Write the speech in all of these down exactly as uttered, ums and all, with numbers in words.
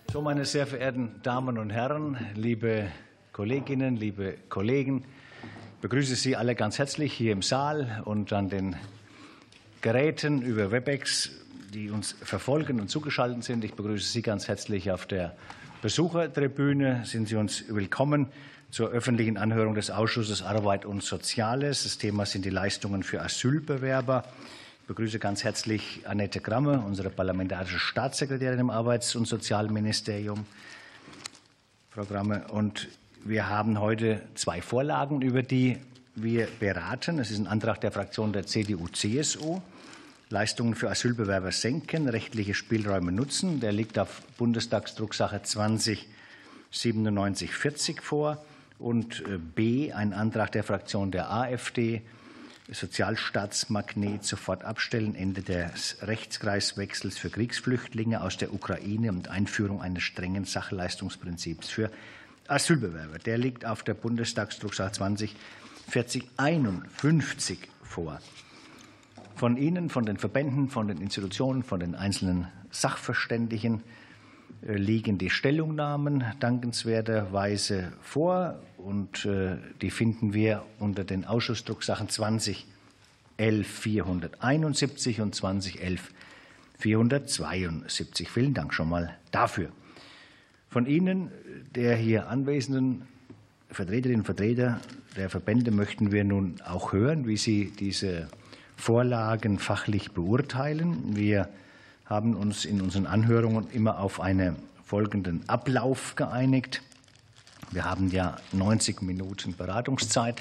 So, meine sehr verehrten Damen und Herren, liebe Kolleginnen, liebe Kollegen, ich begrüße Sie alle ganz herzlich hier im Saal und an den Geräten über Webex, die uns verfolgen und zugeschaltet sind. Ich begrüße Sie ganz herzlich auf der Besuchertribüne. Sind Sie uns willkommen zur öffentlichen Anhörung des Ausschusses Arbeit und Soziales. Das Thema sind die Leistungen für Asylbewerber. Ich begrüße ganz herzlich Annette Gramme, unsere parlamentarische Staatssekretärin im Arbeits- und Sozialministerium. Frau Gramme, und wir haben heute zwei Vorlagen, über die wir beraten. Es ist ein Antrag der Fraktion der C D U C S U. Leistungen für Asylbewerber senken, rechtliche Spielräume nutzen. Der liegt auf Bundestagsdrucksache zwanzig siebenundneunzig vierzig vor. Und B, ein Antrag der Fraktion der AfD, Sozialstaatsmagnet sofort abstellen, Ende des Rechtskreiswechsels für Kriegsflüchtlinge aus der Ukraine und Einführung eines strengen Sachleistungsprinzips für Asylbewerber. Der liegt auf der Bundestagsdrucksache zwanzig vierzig einundfünfzig vor. Von Ihnen, von den Verbänden, von den Institutionen, von den einzelnen Sachverständigen liegen die Stellungnahmen dankenswerterweise vor, und die finden wir unter den Ausschussdrucksachen zwanzig elf vierhunderteinundsiebzig und zwanzig elf vierhundertzweiundsiebzig. Vielen Dank schon mal dafür. Von Ihnen, der hier anwesenden Vertreterinnen und Vertreter der Verbände, möchten wir nun auch hören, wie Sie diese Vorlagen fachlich beurteilen. Wir haben uns in unseren Anhörungen immer auf einen folgenden Ablauf geeinigt. Wir haben ja neunzig Minuten Beratungszeit,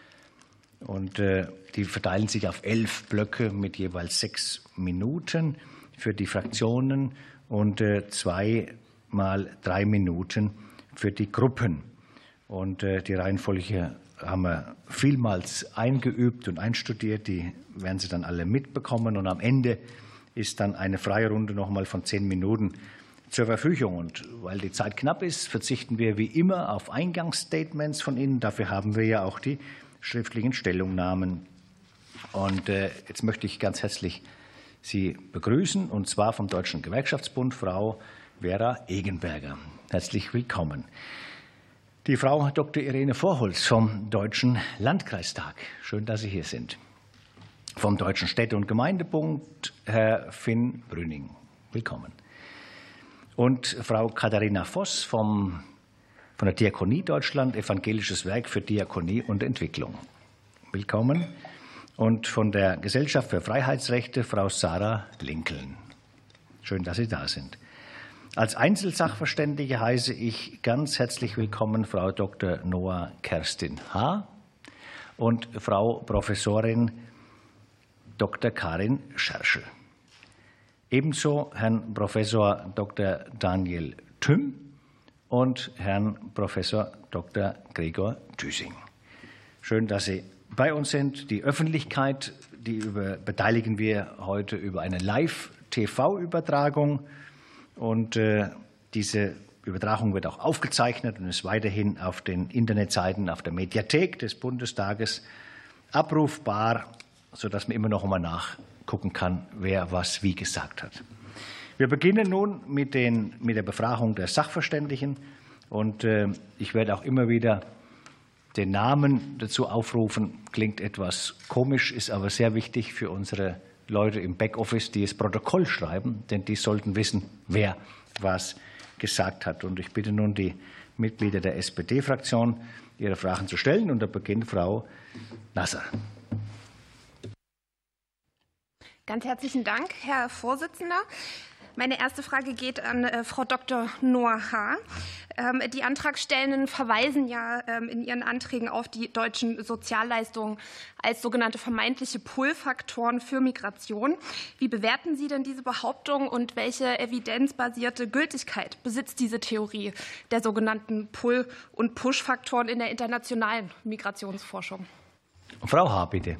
und die verteilen sich auf elf Blöcke mit jeweils sechs Minuten für die Fraktionen und zwei mal drei Minuten für die Gruppen. Und die Reihenfolge haben wir vielmals eingeübt und einstudiert. Die werden Sie dann alle mitbekommen. Und am Ende ist dann eine freie Runde noch mal von zehn Minuten zur Verfügung. Und weil die Zeit knapp ist, verzichten wir wie immer auf Eingangsstatements von Ihnen. Dafür haben wir ja auch die schriftlichen Stellungnahmen. Und jetzt möchte ich ganz herzlich Sie begrüßen, und zwar vom Deutschen Gewerkschaftsbund, Frau Vera Egenberger. Herzlich willkommen. Die Frau Doktor Irene Vorholz vom Deutschen Landkreistag. Schön, dass Sie hier sind. Vom Deutschen Städte- und Gemeindebund Herr Finn Brüning. Willkommen. Und Frau Katharina Voss vom, von der Diakonie Deutschland, Evangelisches Werk für Diakonie und Entwicklung. Willkommen. Und von der Gesellschaft für Freiheitsrechte Frau Sarah Lincoln. Schön, dass Sie da sind. Als Einzelsachverständige heiße ich ganz herzlich willkommen Frau Doktor Noah Kerstin H. und Frau Professorin Doktor Karin Scherschel. Ebenso Herrn Professor Doktor Daniel Thüm und Herrn Professor Doktor Gregor Thüsing. Schön, dass Sie bei uns sind. Die Öffentlichkeit, die über, beteiligen wir heute über eine Live-T V-Übertragung. Und äh, diese Übertragung wird auch aufgezeichnet und ist weiterhin auf den Internetseiten, auf der Mediathek des Bundestages abrufbar, sodass man immer noch einmal nachgucken kann, wer was wie gesagt hat. Wir beginnen nun mit, den, mit der Befragung der Sachverständigen. Und äh, ich werde auch immer wieder den Namen dazu aufrufen. Klingt etwas komisch, ist aber sehr wichtig für unsere Leute im Backoffice, die das Protokoll schreiben, denn die sollten wissen, wer was gesagt hat. Und ich bitte nun die Mitglieder der S P D-Fraktion, ihre Fragen zu stellen. Und da beginnt Frau Nasser. Ganz herzlichen Dank, Herr Vorsitzender. Meine erste Frage geht an äh, Frau Doktor Noah H. Ähm, die Antragstellenden verweisen ja ähm, in ihren Anträgen auf die deutschen Sozialleistungen als sogenannte vermeintliche Pull-Faktoren für Migration. Wie bewerten Sie denn diese Behauptung, und welche evidenzbasierte Gültigkeit besitzt diese Theorie der sogenannten Pull- und Push-Faktoren in der internationalen Migrationsforschung? Frau H., bitte.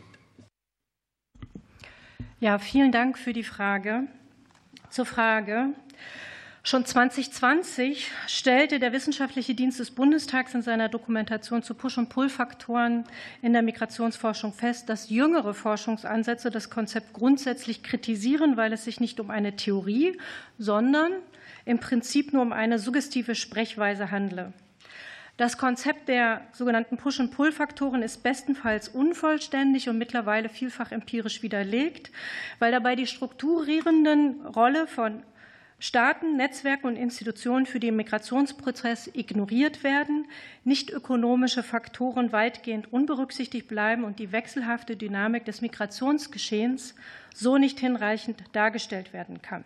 Ja, vielen Dank für die Frage. Zur Frage. Schon zweitausendzwanzig stellte der Wissenschaftliche Dienst des Bundestags in seiner Dokumentation zu Push- und Pull-Faktoren in der Migrationsforschung fest, dass jüngere Forschungsansätze das Konzept grundsätzlich kritisieren, weil es sich nicht um eine Theorie, sondern im Prinzip nur um eine suggestive Sprechweise handle. Das Konzept der sogenannten Push- und Pull-Faktoren ist bestenfalls unvollständig und mittlerweile vielfach empirisch widerlegt, weil dabei die strukturierenden Rolle von Staaten, Netzwerken und Institutionen für den Migrationsprozess ignoriert werden, nicht ökonomische Faktoren weitgehend unberücksichtigt bleiben und die wechselhafte Dynamik des Migrationsgeschehens so nicht hinreichend dargestellt werden kann.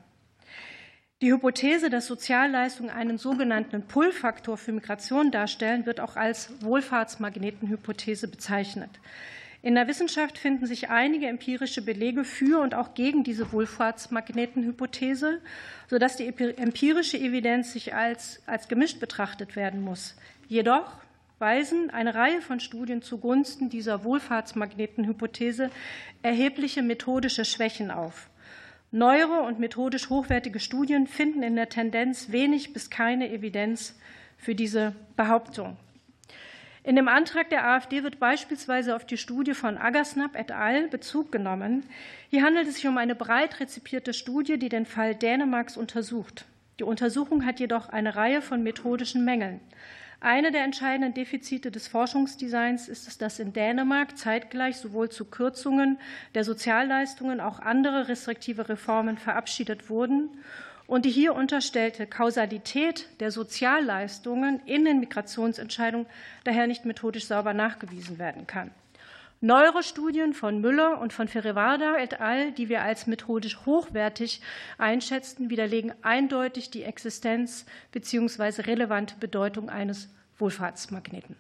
Die Hypothese, dass Sozialleistungen einen sogenannten Pull-Faktor für Migration darstellen, wird auch als Wohlfahrtsmagnetenhypothese bezeichnet. In der Wissenschaft finden sich einige empirische Belege für und auch gegen diese Wohlfahrtsmagnetenhypothese, sodass die empirische Evidenz sich als, als gemischt betrachtet werden muss. Jedoch weisen eine Reihe von Studien zugunsten dieser Wohlfahrtsmagnetenhypothese erhebliche methodische Schwächen auf. Neuere und methodisch hochwertige Studien finden in der Tendenz wenig bis keine Evidenz für diese Behauptung. In dem Antrag der AfD wird beispielsweise auf die Studie von Aggersnap et al. Bezug genommen. Hier handelt es sich um eine breit rezipierte Studie, die den Fall Dänemarks untersucht. Die Untersuchung hat jedoch eine Reihe von methodischen Mängeln. Eine der entscheidenden Defizite des Forschungsdesigns ist es, dass in Dänemark zeitgleich sowohl zu Kürzungen der Sozialleistungen auch andere restriktive Reformen verabschiedet wurden und die hier unterstellte Kausalität der Sozialleistungen in den Migrationsentscheidungen daher nicht methodisch sauber nachgewiesen werden kann. Neuere Studien von Müller und von Ferrevarda et al., die wir als methodisch hochwertig einschätzten, widerlegen eindeutig die Existenz bzw. relevante Bedeutung eines Wohlfahrtsmagneten.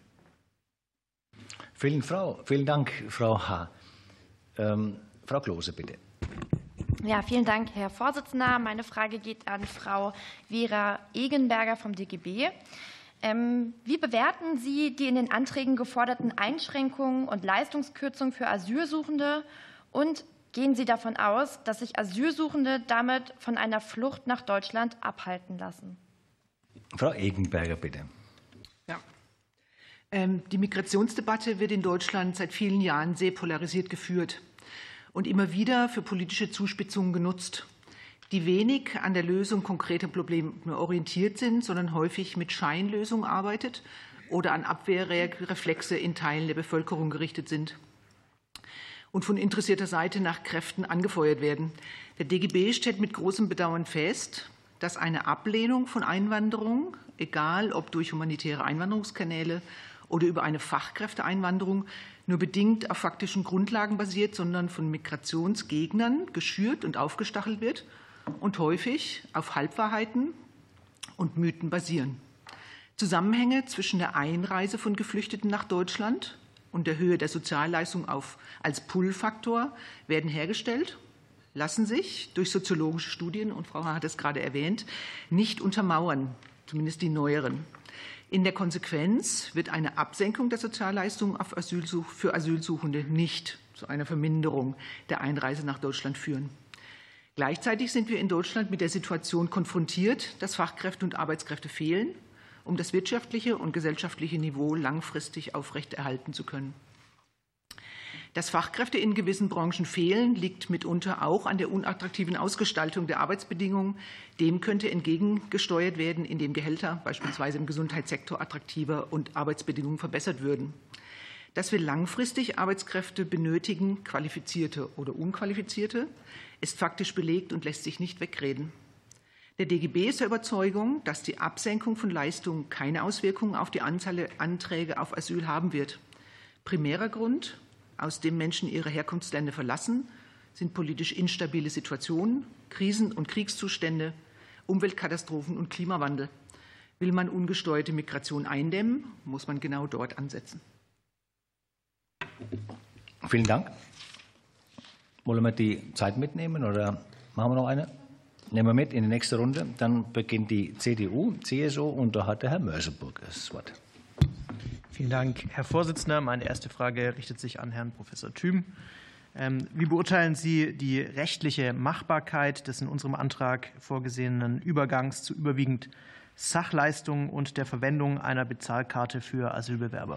Vielen, Frau, vielen Dank, Frau H. Ähm, Frau Klose, bitte. Ja, vielen Dank, Herr Vorsitzender. Meine Frage geht an Frau Vera Egenberger vom D G B. Ähm, wie bewerten Sie die in den Anträgen geforderten Einschränkungen und Leistungskürzungen für Asylsuchende und gehen Sie davon aus, dass sich Asylsuchende damit von einer Flucht nach Deutschland abhalten lassen? Frau Egenberger, bitte. Ja. Ähm, die Migrationsdebatte wird in Deutschland seit vielen Jahren sehr polarisiert geführt und immer wieder für politische Zuspitzungen genutzt, die wenig an der Lösung konkreter Probleme orientiert sind, sondern häufig mit Scheinlösungen arbeitet oder an Abwehrreflexe in Teilen der Bevölkerung gerichtet sind und von interessierter Seite nach Kräften angefeuert werden. Der D G B stellt mit großem Bedauern fest, dass eine Ablehnung von Einwanderung, egal ob durch humanitäre Einwanderungskanäle oder über eine Fachkräfteeinwanderung, nur bedingt auf faktischen Grundlagen basiert, sondern von Migrationsgegnern geschürt und aufgestachelt wird und häufig auf Halbwahrheiten und Mythen basieren. Zusammenhänge zwischen der Einreise von Geflüchteten nach Deutschland und der Höhe der Sozialleistung auf, als Pull-Faktor werden hergestellt, lassen sich durch soziologische Studien, und Frau H. hat es gerade erwähnt, nicht untermauern, zumindest die neueren. In der Konsequenz wird eine Absenkung der Sozialleistungen auf Asylsuch für Asylsuchende nicht zu einer Verminderung der Einreise nach Deutschland führen. Gleichzeitig sind wir in Deutschland mit der Situation konfrontiert, dass Fachkräfte und Arbeitskräfte fehlen, um das wirtschaftliche und gesellschaftliche Niveau langfristig aufrechterhalten zu können. Dass Fachkräfte in gewissen Branchen fehlen, liegt mitunter auch an der unattraktiven Ausgestaltung der Arbeitsbedingungen. Dem könnte entgegengesteuert werden, indem Gehälter beispielsweise im Gesundheitssektor attraktiver und Arbeitsbedingungen verbessert würden. Dass wir langfristig Arbeitskräfte benötigen, qualifizierte oder unqualifizierte, ist faktisch belegt und lässt sich nicht wegreden. Der D G B ist der Überzeugung, dass die Absenkung von Leistungen keine Auswirkungen auf die Anzahl der Anträge auf Asyl haben wird. Primärer Grund, aus dem Menschen ihre Herkunftsländer verlassen, sind politisch instabile Situationen, Krisen- und Kriegszustände, Umweltkatastrophen und Klimawandel. Will man ungesteuerte Migration eindämmen, muss man genau dort ansetzen. Vielen Dank. Wollen wir die Zeit mitnehmen oder machen wir noch eine? Nehmen wir mit in die nächste Runde. Dann beginnt die C D U, C S U und da hat der Herr Mörseburg das Wort. Vielen Dank, Herr Vorsitzender. Meine erste Frage richtet sich an Herrn Professor Thüm. Wie beurteilen Sie die rechtliche Machbarkeit des in unserem Antrag vorgesehenen Übergangs zu überwiegend Sachleistungen und der Verwendung einer Bezahlkarte für Asylbewerber?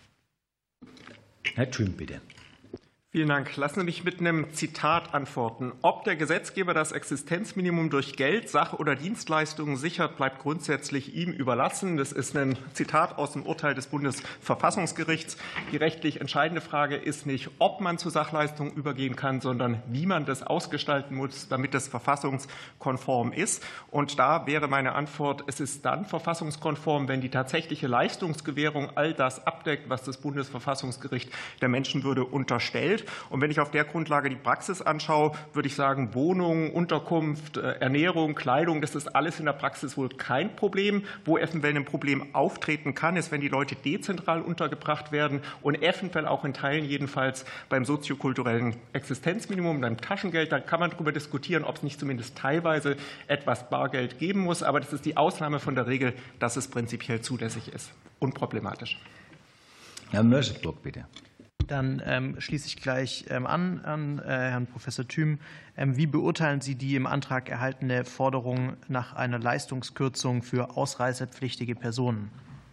Herr Thüm, bitte. Vielen Dank. Lassen Sie mich mit einem Zitat antworten. Ob der Gesetzgeber das Existenzminimum durch Geld, Sach- oder Dienstleistungen sichert, bleibt grundsätzlich ihm überlassen. Das ist ein Zitat aus dem Urteil des Bundesverfassungsgerichts. Die rechtlich entscheidende Frage ist nicht, ob man zu Sachleistungen übergehen kann, sondern wie man das ausgestalten muss, damit das verfassungskonform ist. Und da wäre meine Antwort, es ist dann verfassungskonform, wenn die tatsächliche Leistungsgewährung all das abdeckt, was das Bundesverfassungsgericht der Menschenwürde unterstellt. Und wenn ich auf der Grundlage die Praxis anschaue, würde ich sagen, Wohnung, Unterkunft, Ernährung, Kleidung, das ist alles in der Praxis wohl kein Problem. Wo eventuell ein Problem auftreten kann, ist, wenn die Leute dezentral untergebracht werden und eventuell auch in Teilen jedenfalls beim soziokulturellen Existenzminimum, beim Taschengeld. Da kann man darüber diskutieren, ob es nicht zumindest teilweise etwas Bargeld geben muss. Aber das ist die Ausnahme von der Regel, dass es prinzipiell zulässig ist. Unproblematisch. Herr Mörseburg, bitte. Dann ähm, schließe ich gleich ähm, an, an äh, Herrn Professor Thüm. Ähm, wie beurteilen Sie die im Antrag erhaltene Forderung nach einer Leistungskürzung für ausreisepflichtige Personen?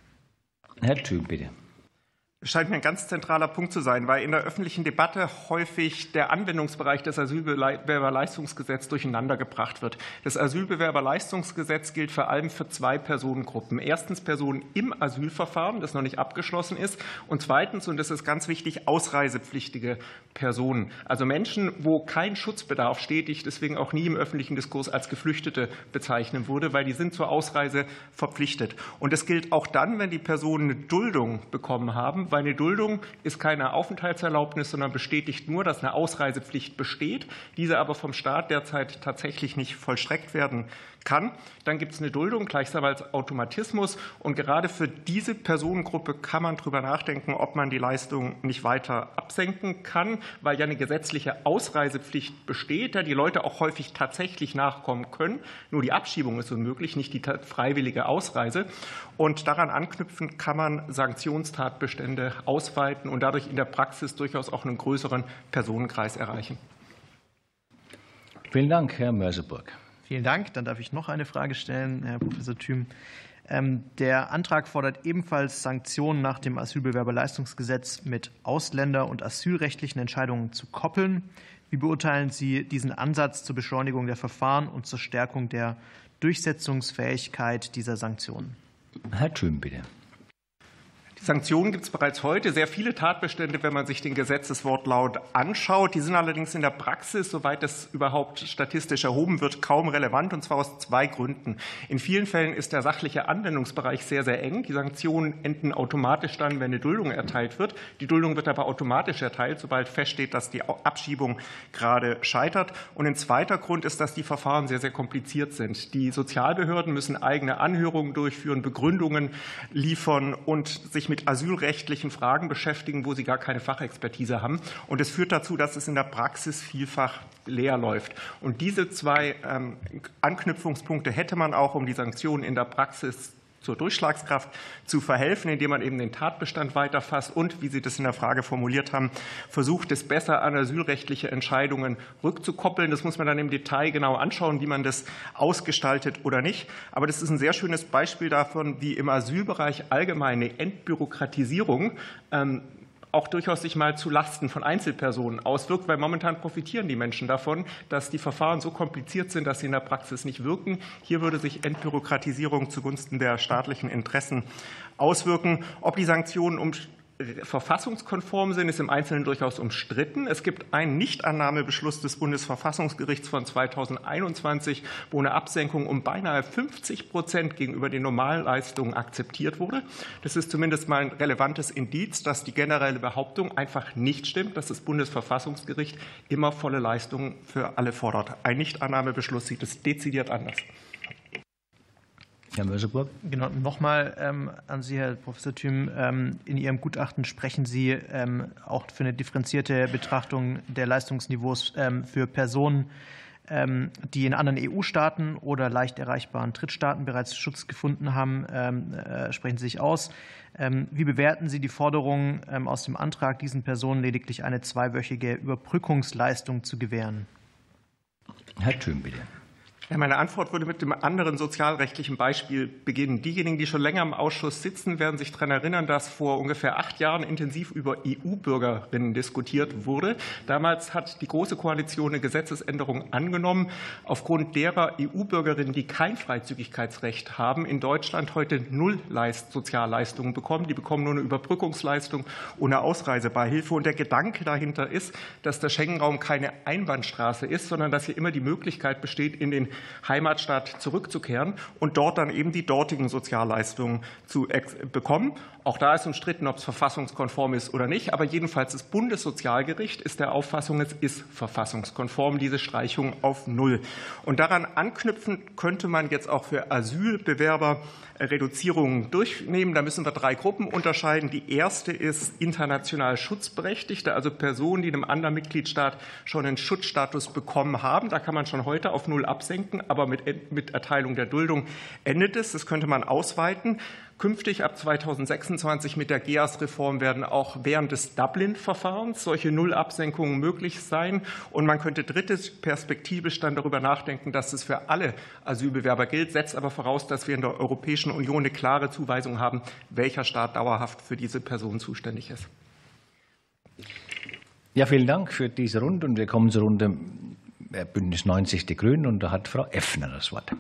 Herr Thüm, bitte. Scheint mir ein ganz zentraler Punkt zu sein, weil in der öffentlichen Debatte häufig der Anwendungsbereich des Asylbewerberleistungsgesetzes durcheinander gebracht wird. Das Asylbewerberleistungsgesetz gilt vor allem für zwei Personengruppen. Erstens Personen im Asylverfahren, das noch nicht abgeschlossen ist, und zweitens, und das ist ganz wichtig, ausreisepflichtige Personen. Also Menschen, wo kein Schutzbedarf steht, die ich deswegen auch nie im öffentlichen Diskurs als Geflüchtete bezeichnen würde, weil die sind zur Ausreise verpflichtet. Und das gilt auch dann, wenn die Personen eine Duldung bekommen haben, weil eine Duldung ist keine Aufenthaltserlaubnis, sondern bestätigt nur, dass eine Ausreisepflicht besteht, diese aber vom Staat derzeit tatsächlich nicht vollstreckt werden kann. Dann gibt es eine Duldung, gleichsam als Automatismus. Und gerade für diese Personengruppe kann man darüber nachdenken, ob man die Leistung nicht weiter absenken kann, weil ja eine gesetzliche Ausreisepflicht besteht, da die Leute auch häufig tatsächlich nachkommen können. Nur die Abschiebung ist unmöglich, nicht die freiwillige Ausreise. Und daran anknüpfend kann man Sanktionstatbestände ausweiten und dadurch in der Praxis durchaus auch einen größeren Personenkreis erreichen. Vielen Dank, Herr Mörseburg. Vielen Dank. Dann darf ich noch eine Frage stellen, Herr Professor Thüm. Der Antrag fordert ebenfalls Sanktionen nach dem Asylbewerberleistungsgesetz mit ausländer- und asylrechtlichen Entscheidungen zu koppeln. Wie beurteilen Sie diesen Ansatz zur Beschleunigung der Verfahren und zur Stärkung der Durchsetzungsfähigkeit dieser Sanktionen? Herr Thüm, bitte. Sanktionen gibt es bereits heute, sehr viele Tatbestände, wenn man sich den Gesetzeswortlaut anschaut. Die sind allerdings in der Praxis, soweit das überhaupt statistisch erhoben wird, kaum relevant, und zwar aus zwei Gründen. In vielen Fällen ist der sachliche Anwendungsbereich sehr, sehr eng. Die Sanktionen enden automatisch dann, wenn eine Duldung erteilt wird. Die Duldung wird aber automatisch erteilt, sobald feststeht, dass die Abschiebung gerade scheitert. Und ein zweiter Grund ist, dass die Verfahren sehr, sehr kompliziert sind. Die Sozialbehörden müssen eigene Anhörungen durchführen, Begründungen liefern und sich mit asylrechtlichen Fragen beschäftigen, wo sie gar keine Fachexpertise haben. Und es führt dazu, dass es in der Praxis vielfach leer läuft. Und diese zwei ähm, Anknüpfungspunkte hätte man auch, um die Sanktionen in der Praxis zur Durchschlagskraft zu verhelfen, indem man eben den Tatbestand weiterfasst und, wie Sie das in der Frage formuliert haben, versucht, es besser an asylrechtliche Entscheidungen rückzukoppeln. Das muss man dann im Detail genau anschauen, wie man das ausgestaltet oder nicht. Aber das ist ein sehr schönes Beispiel davon, wie im Asylbereich allgemeine Entbürokratisierung ähm, auch durchaus sich mal zu Lasten von Einzelpersonen auswirkt, weil momentan profitieren die Menschen davon, dass die Verfahren so kompliziert sind, dass sie in der Praxis nicht wirken. Hier würde sich Entbürokratisierung zugunsten der staatlichen Interessen auswirken. Ob die Sanktionen um verfassungskonform sind, ist im Einzelnen durchaus umstritten. Es gibt einen Nichtannahmebeschluss des Bundesverfassungsgerichts von zweitausendeinundzwanzig, wo eine Absenkung um beinahe fünfzig Prozent gegenüber den Normalleistungen akzeptiert wurde. Das ist zumindest mal ein relevantes Indiz, dass die generelle Behauptung einfach nicht stimmt, dass das Bundesverfassungsgericht immer volle Leistungen für alle fordert. Ein Nichtannahmebeschluss sieht es dezidiert anders. Herr Mörseburg. Genau, nochmal ähm, an Sie, Herr Professor Thüm. Ähm, in Ihrem Gutachten sprechen Sie ähm, auch für eine differenzierte Betrachtung der Leistungsniveaus ähm, für Personen die in anderen E U-Staaten oder leicht erreichbaren Drittstaaten bereits Schutz gefunden haben, sprechen Sie sich aus. Wie bewerten Sie die Forderung aus dem Antrag, diesen Personen lediglich eine zweiwöchige Überbrückungsleistung zu gewähren? Herr Thüm, bitte. Ja, meine Antwort würde mit dem anderen sozialrechtlichen Beispiel beginnen. Diejenigen, die schon länger im Ausschuss sitzen, werden sich daran erinnern, dass vor ungefähr acht Jahren intensiv über E U-Bürgerinnen diskutiert wurde. Damals hat die Große Koalition eine Gesetzesänderung angenommen, aufgrund derer E U-Bürgerinnen, die kein Freizügigkeitsrecht haben, in Deutschland heute null Sozialleistungen bekommen. Die bekommen nur eine Überbrückungsleistung ohne Ausreisebeihilfe. Und der Gedanke dahinter ist, dass der Schengen-Raum keine Einbahnstraße ist, sondern dass hier immer die Möglichkeit besteht, in den Heimatstaat zurückzukehren und dort dann eben die dortigen Sozialleistungen zu bekommen. Auch da ist umstritten, ob es verfassungskonform ist oder nicht. Aber jedenfalls das Bundessozialgericht ist der Auffassung, es ist verfassungskonform, diese Streichung auf Null. Und daran anknüpfend könnte man jetzt auch für Asylbewerber Reduzierungen durchnehmen. Da müssen wir drei Gruppen unterscheiden. Die erste ist international Schutzberechtigte, also Personen, die in einem anderen Mitgliedstaat schon einen Schutzstatus bekommen haben. Da kann man schon heute auf Null absenken, aber mit, mit Erteilung der Duldung endet es. Das könnte man ausweiten. Künftig ab zweitausendsechsundzwanzig mit der G E A S-Reform werden auch während des Dublin-Verfahrens solche Nullabsenkungen möglich sein. Und man könnte drittes perspektivisch dann darüber nachdenken, dass es für alle Asylbewerber gilt, setzt aber voraus, dass wir in der Europäischen Union eine klare Zuweisung haben, welcher Staat dauerhaft für diese Person zuständig ist. Ja, vielen Dank für diese Runde. Und wir kommen zur Runde Bündnis neunzig Die Grünen. Und da hat Frau Effner das Wort.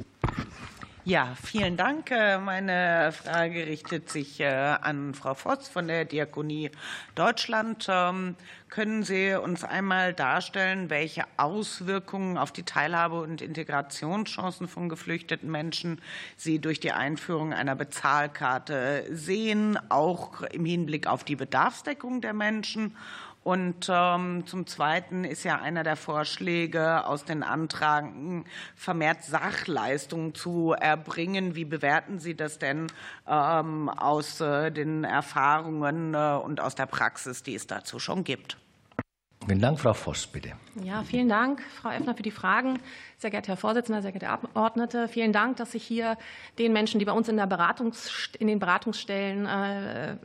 Ja, vielen Dank. Meine Frage richtet sich an Frau Voss von der Diakonie Deutschland. Können Sie uns einmal darstellen, welche Auswirkungen auf die Teilhabe und Integrationschancen von geflüchteten Menschen Sie durch die Einführung einer Bezahlkarte sehen, auch im Hinblick auf die Bedarfsdeckung der Menschen? Und ähm, zum Zweiten ist ja einer der Vorschläge aus den Anträgen, vermehrt Sachleistungen zu erbringen. Wie bewerten Sie das denn ähm, aus äh, den Erfahrungen äh, und aus der Praxis, die es dazu schon gibt? Vielen Dank, Frau Voss, bitte. Ja, vielen Dank, Frau Effner, für die Fragen. Sehr geehrter Herr Vorsitzender, sehr geehrte Abgeordnete, vielen Dank, dass sich hier den Menschen, die bei uns in, der Beratungs in den Beratungsstellen äh,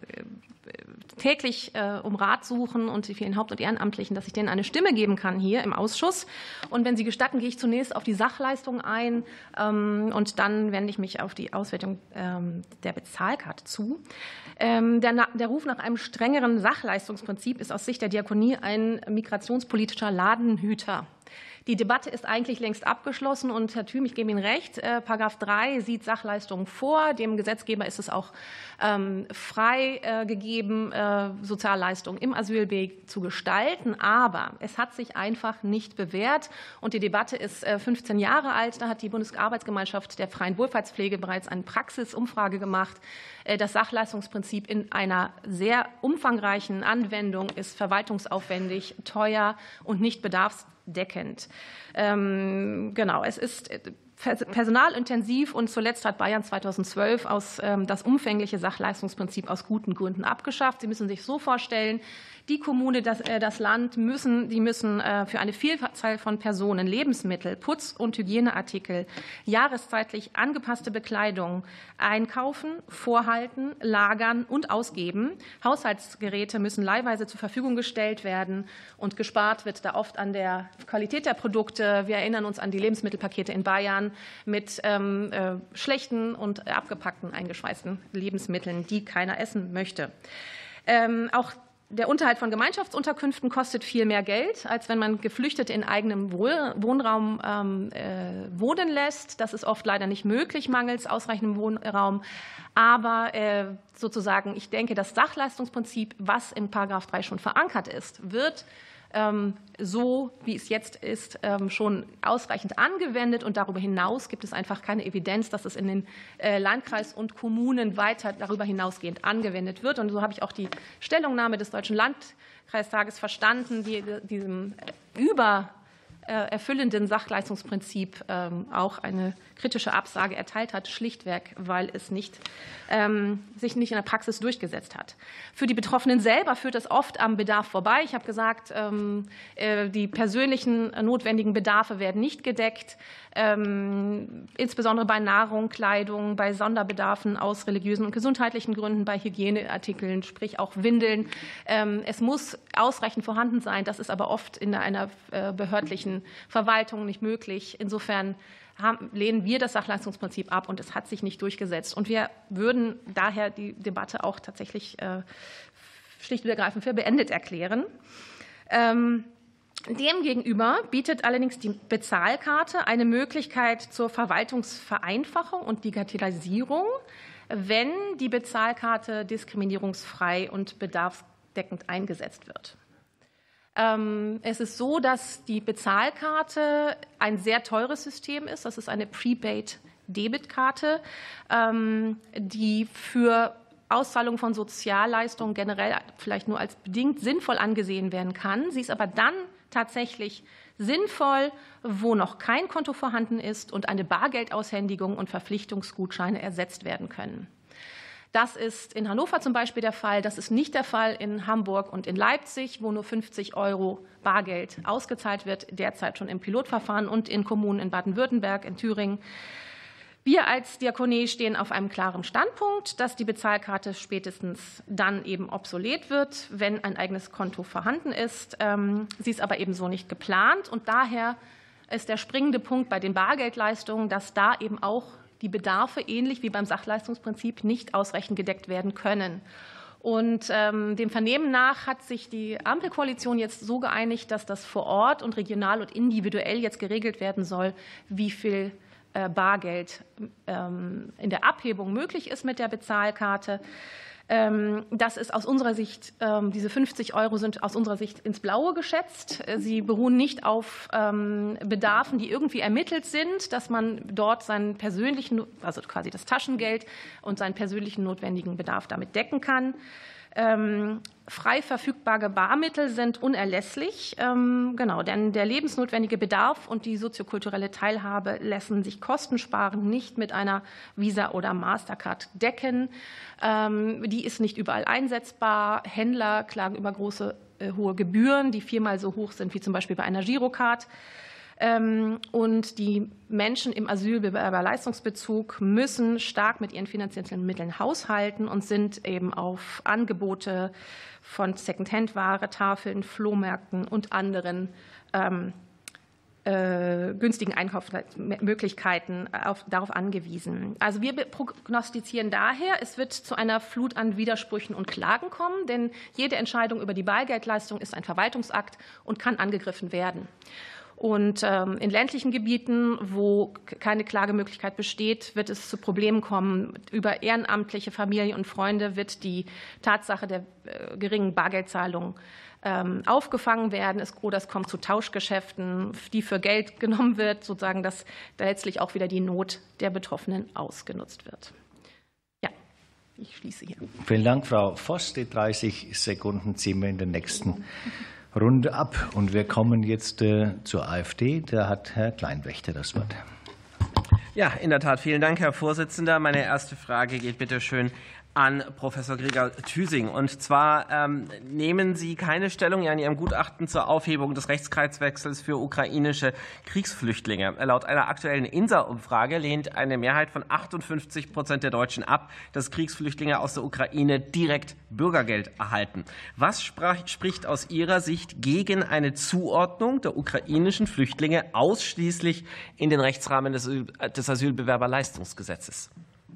täglich äh, um Rat suchen und die vielen Haupt- und Ehrenamtlichen, dass ich denen eine Stimme geben kann hier im Ausschuss. Und wenn Sie gestatten, gehe ich zunächst auf die Sachleistung ein ähm, und dann wende ich mich auf die Auswertung ähm, der Bezahlkarte zu. Ähm, der, der Ruf nach einem strengeren Sachleistungsprinzip ist aus Sicht der Diakonie ein migrationspolitischer Ladenhüter. Die Debatte ist eigentlich längst abgeschlossen und Herr Thüm, ich gebe Ihnen recht, äh, Paragraph drei sieht Sachleistungen vor. Dem Gesetzgeber ist es auch ähm, frei äh, gegeben, äh, Sozialleistungen im Asylweg zu gestalten. Aber es hat sich einfach nicht bewährt und die Debatte ist äh, fünfzehn Jahre alt. Da hat die Bundesarbeitsgemeinschaft der freien Wohlfahrtspflege bereits eine Praxisumfrage gemacht. Äh, das Sachleistungsprinzip in einer sehr umfangreichen Anwendung ist verwaltungsaufwendig, teuer und nicht bedarfsdeckend. Ähm, genau, es ist personalintensiv und zuletzt hat Bayern zweitausendzwölf aus, ähm, das umfängliche Sachleistungsprinzip aus guten Gründen abgeschafft. Sie müssen sich so vorstellen, die Kommune, das, äh, das Land müssen, die müssen äh, für eine Vielzahl von Personen Lebensmittel, Putz- und Hygieneartikel, jahreszeitlich angepasste Bekleidung einkaufen, vorhalten, lagern und ausgeben. Haushaltsgeräte müssen leihweise zur Verfügung gestellt werden und gespart wird da oft an der Qualität der Produkte. Wir erinnern uns an die Lebensmittelpakete in Bayern mit ähm, äh, schlechten und abgepackten, eingeschweißten Lebensmitteln, die keiner essen möchte. Ähm, auch Der Unterhalt von Gemeinschaftsunterkünften kostet viel mehr Geld, als wenn man Geflüchtete in eigenem Wohnraum ähm, äh, wohnen lässt. Das ist oft leider nicht möglich, mangels ausreichendem Wohnraum. Aber äh, sozusagen, ich denke, das Sachleistungsprinzip, was in Paragraph drei schon verankert ist, wird ähm, so, wie es jetzt ist, ähm, schon ausreichend angewendet. Und darüber hinaus gibt es einfach keine Evidenz, dass es in den äh, Landkreis und Kommunen weiter darüber hinausgehend angewendet wird. Und so habe ich auch die Stellungnahme des Deutschen Landkreistages verstanden, die diesem Über erfüllenden Sachleistungsprinzip auch eine kritische Absage erteilt hat, schlichtweg, weil es nicht, ähm, sich nicht in der Praxis durchgesetzt hat. Für die Betroffenen selber führt es oft am Bedarf vorbei. Ich habe gesagt, ähm, äh, die persönlichen notwendigen Bedarfe werden nicht gedeckt, ähm, insbesondere bei Nahrung, Kleidung, bei Sonderbedarfen aus religiösen und gesundheitlichen Gründen, bei Hygieneartikeln, sprich auch Windeln. Ähm, es muss ausreichend vorhanden sein. Das ist aber oft in einer äh, behördlichen Verwaltung nicht möglich. Insofern haben, lehnen wir das Sachleistungsprinzip ab, und es hat sich nicht durchgesetzt. Und wir würden daher die Debatte auch tatsächlich äh, schlicht und ergreifend für beendet erklären. Ähm, Demgegenüber bietet allerdings die Bezahlkarte eine Möglichkeit zur Verwaltungsvereinfachung und Digitalisierung, wenn die Bezahlkarte diskriminierungsfrei und bedarfsdeckend eingesetzt wird. Es ist so, dass die Bezahlkarte ein sehr teures System ist. Das ist eine Prepaid-Debitkarte, die für Auszahlung von Sozialleistungen generell vielleicht nur als bedingt sinnvoll angesehen werden kann. Sie ist aber dann tatsächlich sinnvoll, wo noch kein Konto vorhanden ist und eine Bargeldaushändigung und Verpflichtungsgutscheine ersetzt werden können. Das ist in Hannover zum Beispiel der Fall. Das ist nicht der Fall in Hamburg und in Leipzig, wo nur fünfzig Euro Bargeld ausgezahlt wird, derzeit schon im Pilotverfahren, und in Kommunen in Baden-Württemberg, in Thüringen. Wir als Diakonie stehen auf einem klaren Standpunkt, dass die Bezahlkarte spätestens dann eben obsolet wird, wenn ein eigenes Konto vorhanden ist. Sie ist aber eben so nicht geplant, und daher ist der springende Punkt bei den Bargeldleistungen, dass da eben auch die Bedarfe, ähnlich wie beim Sachleistungsprinzip, nicht ausreichend gedeckt werden können. Und ähm, dem Vernehmen nach hat sich die Ampelkoalition jetzt so geeinigt, dass das vor Ort und regional und individuell jetzt geregelt werden soll, wie viel äh, Bargeld ähm, in der Abhebung möglich ist mit der Bezahlkarte. Das ist aus unserer Sicht, diese fünfzig Euro sind aus unserer Sicht ins Blaue geschätzt. Sie beruhen nicht auf Bedarfen, die irgendwie ermittelt sind, dass man dort seinen persönlichen, also quasi das Taschengeld und seinen persönlichen notwendigen Bedarf damit decken kann. Ähm, frei verfügbare Barmittel sind unerlässlich, ähm, genau, denn der lebensnotwendige Bedarf und die soziokulturelle Teilhabe lassen sich kostensparend nicht mit einer Visa oder Mastercard decken. Ähm, die ist nicht überall einsetzbar. Händler klagen über große, äh, hohe Gebühren, die viermal so hoch sind wie zum Beispiel bei einer Girocard. Und die Menschen im Asylbewerberleistungsbezug müssen stark mit ihren finanziellen Mitteln haushalten und sind eben auf Angebote von Secondhand-Ware, Tafeln, Flohmärkten und anderen ähm, äh, günstigen Einkaufsmöglichkeiten auf, darauf angewiesen. Also wir prognostizieren daher, es wird zu einer Flut an Widersprüchen und Klagen kommen, denn jede Entscheidung über die Bargeldleistung ist ein Verwaltungsakt und kann angegriffen werden. Und in ländlichen Gebieten, wo keine Klagemöglichkeit besteht, wird es zu Problemen kommen. Über ehrenamtliche Familie und Freunde wird die Tatsache der geringen Bargeldzahlung aufgefangen werden. Oder es kommt zu Tauschgeschäften, die für Geld genommen wird, sozusagen, dass da letztlich auch wieder die Not der Betroffenen ausgenutzt wird. Ja, ich schließe hier. Vielen Dank, Frau Voss. Die dreißig Sekunden ziehen wir in den nächsten Runde ab. Und wir kommen jetzt äh, zur AfD. Da hat Herr Kleinwächter das Wort. Ja, in der Tat. Vielen Dank, Herr Vorsitzender. Meine erste Frage geht bitte schön an Professor Gregor-Thüsing. Und zwar ähm, nehmen Sie keine Stellung in Ihrem Gutachten zur Aufhebung des Rechtskreiswechsels für ukrainische Kriegsflüchtlinge. Laut einer aktuellen I N S A-Umfrage lehnt eine Mehrheit von achtundfünfzig Prozent der Deutschen ab, dass Kriegsflüchtlinge aus der Ukraine direkt Bürgergeld erhalten. Was sprach, spricht aus Ihrer Sicht gegen eine Zuordnung der ukrainischen Flüchtlinge ausschließlich in den Rechtsrahmen des, des Asylbewerberleistungsgesetzes?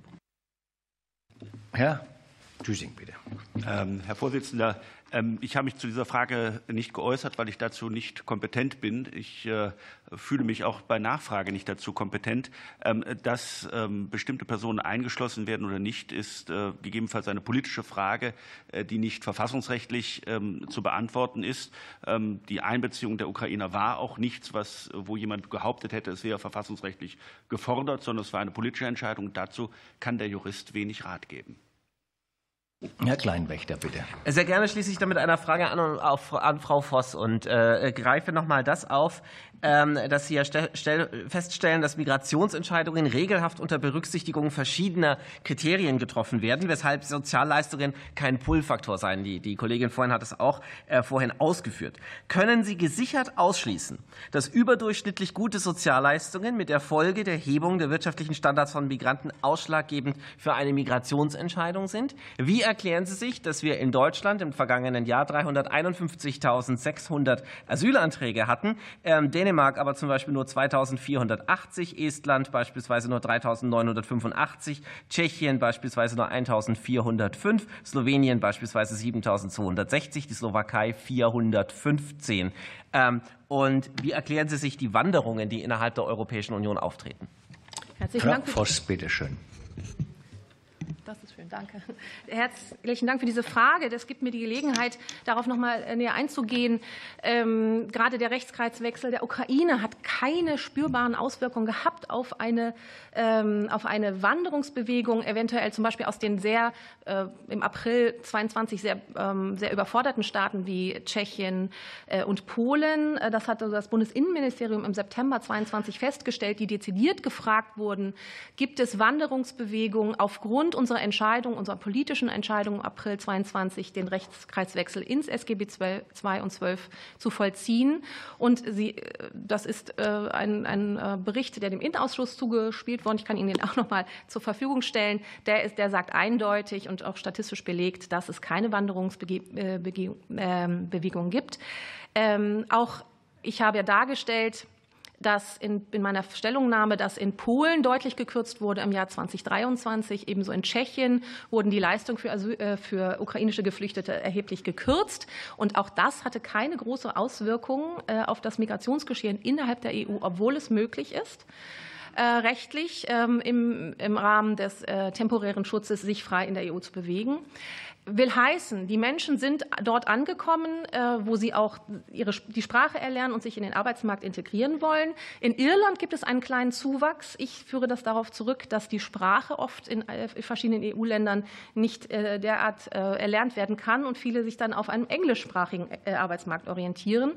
Herr Thüsing, bitte. Ähm, Herr Vorsitzender, ähm, ich habe mich zu dieser Frage nicht geäußert, weil ich dazu nicht kompetent bin. Ich äh, fühle mich auch bei Nachfrage nicht dazu kompetent. Ähm, dass ähm, bestimmte Personen eingeschlossen werden oder nicht, ist äh, gegebenenfalls eine politische Frage, äh, die nicht verfassungsrechtlich ähm, zu beantworten ist. Ähm, die Einbeziehung der Ukrainer war auch nichts, was, wo jemand behauptet hätte, es wäre verfassungsrechtlich gefordert, sondern es war eine politische Entscheidung. Dazu kann der Jurist wenig Rat geben. Herr Kleinwächter, bitte. Sehr gerne schließe ich damit einer Frage an, auf, an Frau Voss und äh, greife noch mal das auf, ähm, dass Sie ja stell, feststellen, dass Migrationsentscheidungen regelhaft unter Berücksichtigung verschiedener Kriterien getroffen werden, weshalb Sozialleistungen kein Pull-Faktor seien. Die, die Kollegin vorhin hat es auch äh, vorhin ausgeführt. Können Sie gesichert ausschließen, dass überdurchschnittlich gute Sozialleistungen mit der Folge der Hebung der wirtschaftlichen Standards von Migranten ausschlaggebend für eine Migrationsentscheidung sind? Wie erklären Sie sich, dass wir in Deutschland im vergangenen Jahr dreihunderteinundfünfzigtausendsechshundert Asylanträge hatten, ähm, Dänemark aber zum Beispiel nur zweitausendvierhundertachtzig, Estland beispielsweise nur dreitausendneunhundertfünfundachtzig, Tschechien beispielsweise nur eintausendvierhundertfünf, Slowenien beispielsweise siebentausendzweihundertsechzig, die Slowakei vierhundertfünfzehn. Ähm, und wie erklären Sie sich die Wanderungen, die innerhalb der Europäischen Union auftreten? Herzlichen Dank. Frau Voss, bitte schön. Das ist schön, danke. Herzlichen Dank für diese Frage. Das gibt mir die Gelegenheit, darauf noch mal näher einzugehen. Ähm, gerade der Rechtskreiswechsel der Ukraine hat keine spürbaren Auswirkungen gehabt auf eine, ähm, auf eine Wanderungsbewegung, eventuell zum Beispiel aus den sehr äh, im April zweiundzwanzig sehr, ähm, sehr überforderten Staaten wie Tschechien äh, und Polen. Das hat also das Bundesinnenministerium im September zweiundzwanzig festgestellt, die dezidiert gefragt wurden, gibt es Wanderungsbewegungen aufgrund unserer Entscheidung, unserer politischen Entscheidung im April zweiundzwanzig, den Rechtskreiswechsel ins S G B zwei und zwölf zu vollziehen. Und sie, das ist ein, ein Bericht, der dem Innenausschuss zugespielt worden. Ich kann Ihnen den auch noch mal zur Verfügung stellen. Der, ist, der sagt eindeutig und auch statistisch belegt, dass es keine Wanderungsbewegung gibt. Ähm, auch ich habe ja dargestellt, dass in, in meiner Stellungnahme, dass in Polen deutlich gekürzt wurde im Jahr zweitausenddreiundzwanzig. Ebenso in Tschechien wurden die Leistungen für, Asyl, äh, für ukrainische Geflüchtete erheblich gekürzt. Und auch das hatte keine große Auswirkung äh, auf das Migrationsgeschehen innerhalb der E U, obwohl es möglich ist, äh, rechtlich ähm, im, im Rahmen des äh, temporären Schutzes sich frei in der E U zu bewegen. Will heißen, die Menschen sind dort angekommen, wo sie auch ihre, die Sprache erlernen und sich in den Arbeitsmarkt integrieren wollen. In Irland gibt es einen kleinen Zuwachs. Ich führe das darauf zurück, dass die Sprache oft in verschiedenen E U-Ländern nicht derart erlernt werden kann und viele sich dann auf einen englischsprachigen Arbeitsmarkt orientieren.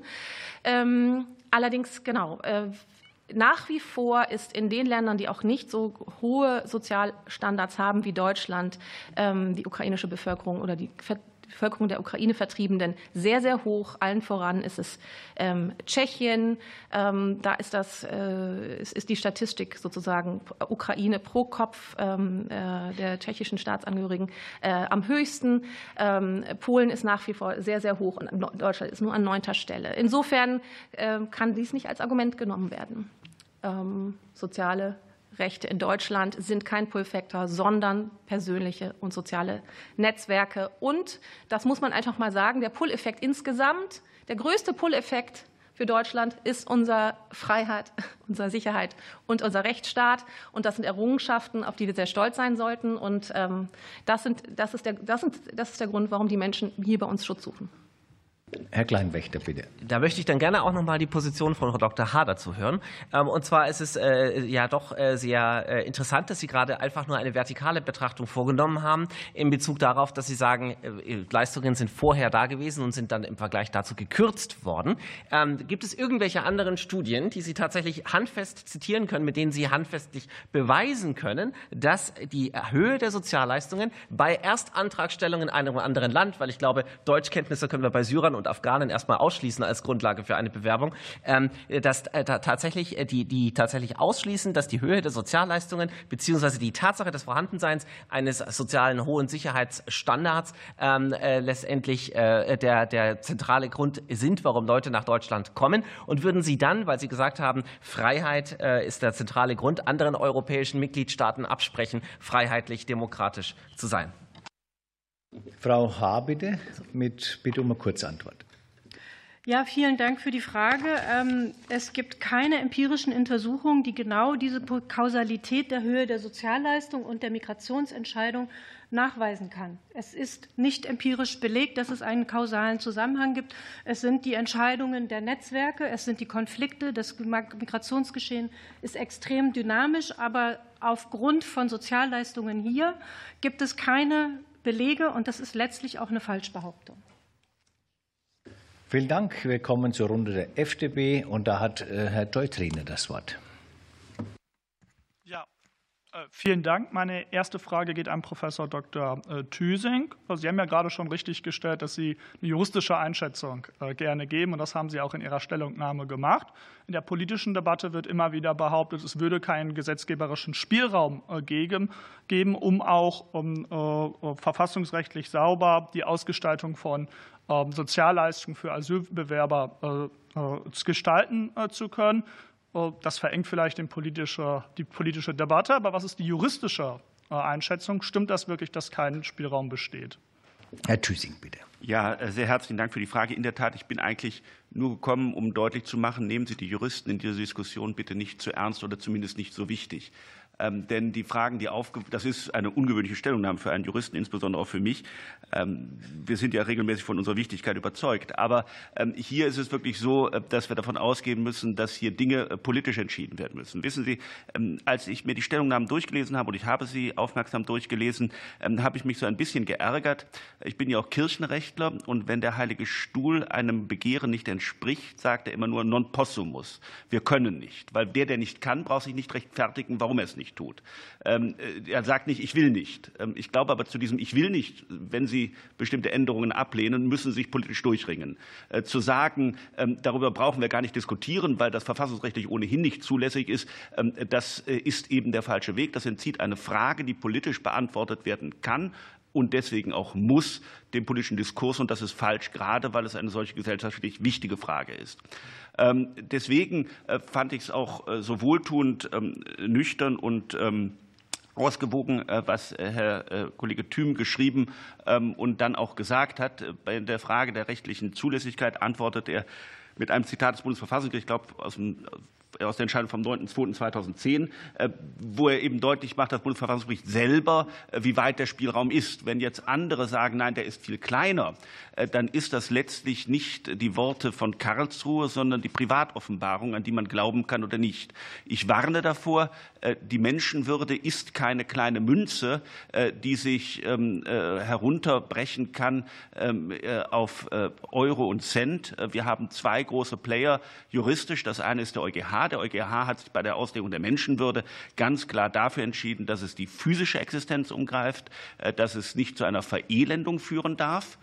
Allerdings, genau, nach wie vor ist in den Ländern, die auch nicht so hohe Sozialstandards haben wie Deutschland, die ukrainische Bevölkerung oder die Bevölkerung der Ukraine-Vertriebenen sehr, sehr hoch. Allen voran ist es ähm, Tschechien. Ähm, da ist, das, äh, ist die Statistik sozusagen Ukraine pro Kopf ähm, äh, der tschechischen Staatsangehörigen äh, am höchsten. Ähm, Polen ist nach wie vor sehr, sehr hoch und Deutschland ist nur an neunter Stelle. Insofern äh, kann dies nicht als Argument genommen werden. Ähm, soziale Rechte in Deutschland sind kein Pull-Faktor, sondern persönliche und soziale Netzwerke. Und, das muss man einfach mal sagen, der Pull-Effekt insgesamt, der größte Pull-Effekt für Deutschland ist unsere Freiheit, unsere Sicherheit und unser Rechtsstaat. Und das sind Errungenschaften, auf die wir sehr stolz sein sollten. Und ähm, das, sind, das, ist der, das, sind, das ist der Grund, warum die Menschen hier bei uns Schutz suchen. Herr Kleinwächter, bitte. Da möchte ich dann gerne auch noch mal die Position von Frau Doktor Haar dazu hören. Und zwar ist es äh, ja doch äh, sehr äh, interessant, dass Sie gerade einfach nur eine vertikale Betrachtung vorgenommen haben in Bezug darauf, dass Sie sagen, äh, Leistungen sind vorher da gewesen und sind dann im Vergleich dazu gekürzt worden. Ähm, gibt es irgendwelche anderen Studien, die Sie tatsächlich handfest zitieren können, mit denen Sie handfestlich beweisen können, dass die Höhe der Sozialleistungen bei Erstantragstellung in einem anderen Land, weil ich glaube, Deutschkenntnisse können wir bei Syrern und Afghanen erstmal ausschließen als Grundlage für eine Bewerbung, dass tatsächlich die, die tatsächlich ausschließen, dass die Höhe der Sozialleistungen beziehungsweise die Tatsache des Vorhandenseins eines sozialen hohen Sicherheitsstandards ähm, äh, letztendlich äh, der, der zentrale Grund sind, warum Leute nach Deutschland kommen. Und würden Sie dann, weil Sie gesagt haben, Freiheit äh, ist der zentrale Grund, anderen europäischen Mitgliedstaaten absprechen, freiheitlich, demokratisch zu sein? Frau Haar, bitte, mit Bitte um eine Kurzantwort. Ja, vielen Dank für die Frage. Es gibt keine empirischen Untersuchungen, die genau diese Kausalität der Höhe der Sozialleistung und der Migrationsentscheidung nachweisen kann. Es ist nicht empirisch belegt, dass es einen kausalen Zusammenhang gibt. Es sind die Entscheidungen der Netzwerke, es sind die Konflikte. Das Migrationsgeschehen ist extrem dynamisch, aber aufgrund von Sozialleistungen hier gibt es keine Belege, und das ist letztlich auch eine Falschbehauptung. Vielen Dank. Wir kommen zur Runde der F D P und da hat äh, Herr Teutrine das Wort. Ja, äh, vielen Dank. Meine erste Frage geht an Professor Doktor Äh, Thysing. Sie haben ja gerade schon richtig gestellt, dass Sie eine juristische Einschätzung äh, gerne geben, und das haben Sie auch in Ihrer Stellungnahme gemacht. In der politischen Debatte wird immer wieder behauptet, es würde keinen gesetzgeberischen Spielraum äh, geben, geben, um auch um, äh, verfassungsrechtlich sauber die Ausgestaltung von Sozialleistungen für Asylbewerber gestalten zu können. Das verengt vielleicht die politische, die politische Debatte. Aber was ist die juristische Einschätzung? Stimmt das wirklich, dass kein Spielraum besteht? Herr Thysing, bitte. Ja, sehr herzlichen Dank für die Frage. In der Tat, ich bin eigentlich nur gekommen, um deutlich zu machen, nehmen Sie die Juristen in dieser Diskussion bitte nicht zu ernst oder zumindest nicht so wichtig. Ähm, denn die Fragen, die aufge das ist eine ungewöhnliche Stellungnahme für einen Juristen, insbesondere auch für mich. Ähm, wir sind ja regelmäßig von unserer Wichtigkeit überzeugt. Aber ähm, hier ist es wirklich so, dass wir davon ausgehen müssen, dass hier Dinge äh, politisch entschieden werden müssen. Wissen Sie, ähm, als ich mir die Stellungnahmen durchgelesen habe, und ich habe sie aufmerksam durchgelesen, ähm, habe ich mich so ein bisschen geärgert. Ich bin ja auch Kirchenrechtler, und wenn der Heilige Stuhl einem Begehren nicht entspricht, sagt er immer nur non possumus. Wir können nicht. Weil der, der nicht kann, braucht sich nicht rechtfertigen, warum er es nicht tut. Er sagt nicht, ich will nicht. Ich glaube aber zu diesem Ich will nicht, wenn Sie bestimmte Änderungen ablehnen, müssen Sie sich politisch durchringen. Zu sagen, darüber brauchen wir gar nicht diskutieren, weil das verfassungsrechtlich ohnehin nicht zulässig ist, das ist eben der falsche Weg. Das entzieht eine Frage, die politisch beantwortet werden kann und deswegen auch muss, dem politischen Diskurs. Und das ist falsch, gerade weil es eine solche gesellschaftlich wichtige Frage ist. Deswegen fand ich es auch so wohltuend, nüchtern und ausgewogen, was Herr Kollege Thym geschrieben und dann auch gesagt hat. Bei der Frage der rechtlichen Zulässigkeit antwortet er mit einem Zitat des Bundesverfassungsgerichts, ich glaube aus dem aus der Entscheidung vom neunten zweiten zweitausendzehn, wo er eben deutlich macht, das Bundesverfassungsgericht selber, wie weit der Spielraum ist. Wenn jetzt andere sagen, nein, der ist viel kleiner, dann ist das letztlich nicht die Worte von Karlsruhe, sondern die Privatoffenbarung, an die man glauben kann oder nicht. Ich warne davor, die Menschenwürde ist keine kleine Münze, die sich herunterbrechen kann auf Euro und Cent. Wir haben zwei große Player juristisch. Das eine ist der EuGH. Der EuGH hat sich bei der Auslegung der Menschenwürde ganz klar dafür entschieden, dass es die physische Existenz umgreift, dass es nicht zu einer Verelendung führen darf.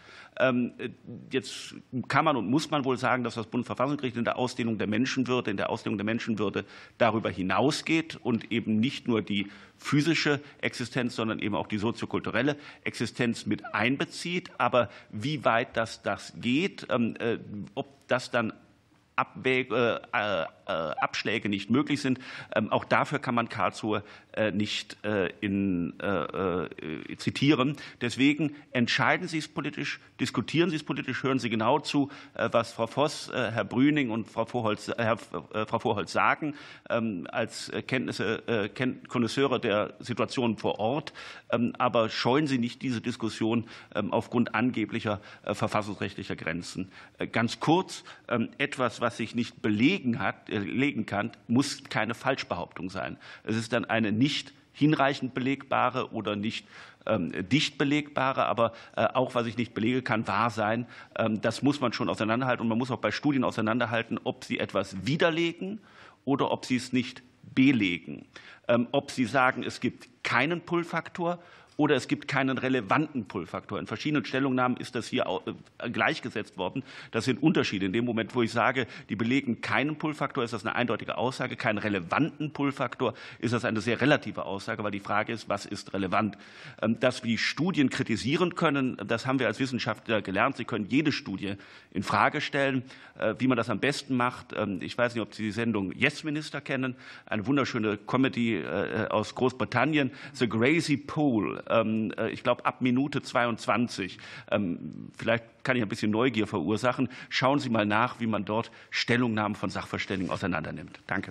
Jetzt kann man und muss man wohl sagen, dass das Bundesverfassungsgericht in der Ausdehnung der Menschenwürde, in der Ausdehnung der Menschenwürde darüber hinausgeht und eben nicht nur die physische Existenz, sondern eben auch die soziokulturelle Existenz mit einbezieht. Aber wie weit das, das geht, ob das dann Abwäge, äh, äh, Abschläge nicht möglich sind. Ähm, auch dafür kann man Karlsruhe äh, nicht äh, in, äh, äh, zitieren. Deswegen entscheiden Sie es politisch, diskutieren Sie es politisch, hören Sie genau zu, äh, was Frau Voss, äh, Herr Brüning und Frau Vorholz, äh, äh, Frau Vorholz sagen, ähm, als Kenntnisse, äh, Konnoisseure der Situation vor Ort. Ähm, aber scheuen Sie nicht diese Diskussion ähm, aufgrund angeblicher äh, verfassungsrechtlicher Grenzen. Äh, ganz kurz, ähm, etwas, was sich nicht belegen hat, äh, legen kann, muss keine Falschbehauptung sein. Es ist dann eine nicht hinreichend belegbare oder nicht ähm, dicht belegbare, aber äh, auch was ich nicht belege, kann wahr sein. Ähm, das muss man schon auseinanderhalten und man muss auch bei Studien auseinanderhalten, ob sie etwas widerlegen oder ob sie es nicht belegen. Ähm, ob sie sagen, es gibt keinen Pull-Faktor oder es gibt keinen relevanten Pull-Faktor. In verschiedenen Stellungnahmen ist das hier gleichgesetzt worden. Das sind Unterschiede. In dem Moment, wo ich sage, die belegen keinen Pull-Faktor, ist das eine eindeutige Aussage. Keinen relevanten Pull-Faktor ist das eine sehr relative Aussage, weil die Frage ist, was ist relevant? Dass wir Studien kritisieren können, das haben wir als Wissenschaftler gelernt. Sie können jede Studie in Frage stellen, wie man das am besten macht. Ich weiß nicht, ob Sie die Sendung Yes Minister kennen, eine wunderschöne Comedy aus Großbritannien, The Gracie Poll. Ich glaube, ab Minute zweiundzwanzig. Vielleicht kann ich ein bisschen Neugier verursachen. Schauen Sie mal nach, wie man dort Stellungnahmen von Sachverständigen auseinandernimmt. Danke.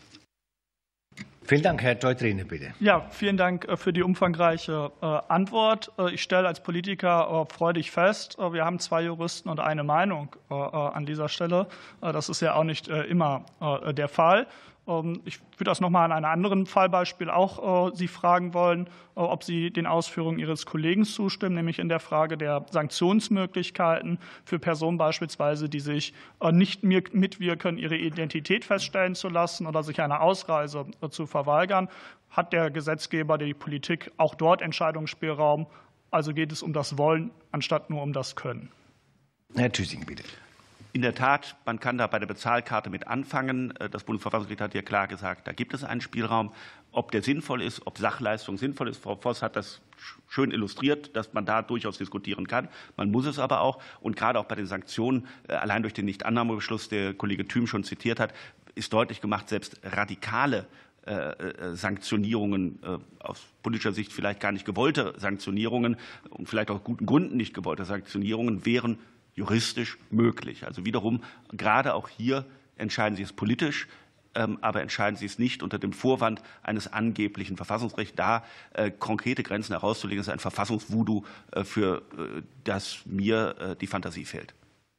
Vielen Dank, Herr Teutrine, bitte. Ja, vielen Dank für die umfangreiche Antwort. Ich stelle als Politiker freudig fest, wir haben zwei Juristen und eine Meinung an dieser Stelle. Das ist ja auch nicht immer der Fall. Ich würde das noch mal an einem anderen Fallbeispiel auch Sie fragen wollen, ob Sie den Ausführungen Ihres Kollegen zustimmen, nämlich in der Frage der Sanktionsmöglichkeiten für Personen beispielsweise, die sich nicht mitwirken, ihre Identität feststellen zu lassen oder sich einer Ausreise zu verweigern. Hat der Gesetzgeber, die Politik auch dort Entscheidungsspielraum? Also geht es um das Wollen anstatt nur um das Können. Herr Thüsing, bitte. In der Tat, man kann da bei der Bezahlkarte mit anfangen. Das Bundesverfassungsgericht hat ja klar gesagt, da gibt es einen Spielraum. Ob der sinnvoll ist, ob Sachleistung sinnvoll ist, Frau Voss hat das schön illustriert, dass man da durchaus diskutieren kann. Man muss es aber auch. Und gerade auch bei den Sanktionen, allein durch den Nichtannahmebeschluss, der Kollege Thüm schon zitiert hat, ist deutlich gemacht, selbst radikale Sanktionierungen, aus politischer Sicht vielleicht gar nicht gewollte Sanktionierungen und vielleicht auch guten Gründen nicht gewollte Sanktionierungen wären juristisch möglich. Also wiederum, gerade auch hier entscheiden Sie es politisch, aber entscheiden Sie es nicht unter dem Vorwand eines angeblichen Verfassungsrechts. Da äh, konkrete Grenzen herauszulegen, ist ein Verfassungsvoodoo, äh, für äh, das mir äh, die Fantasie fehlt.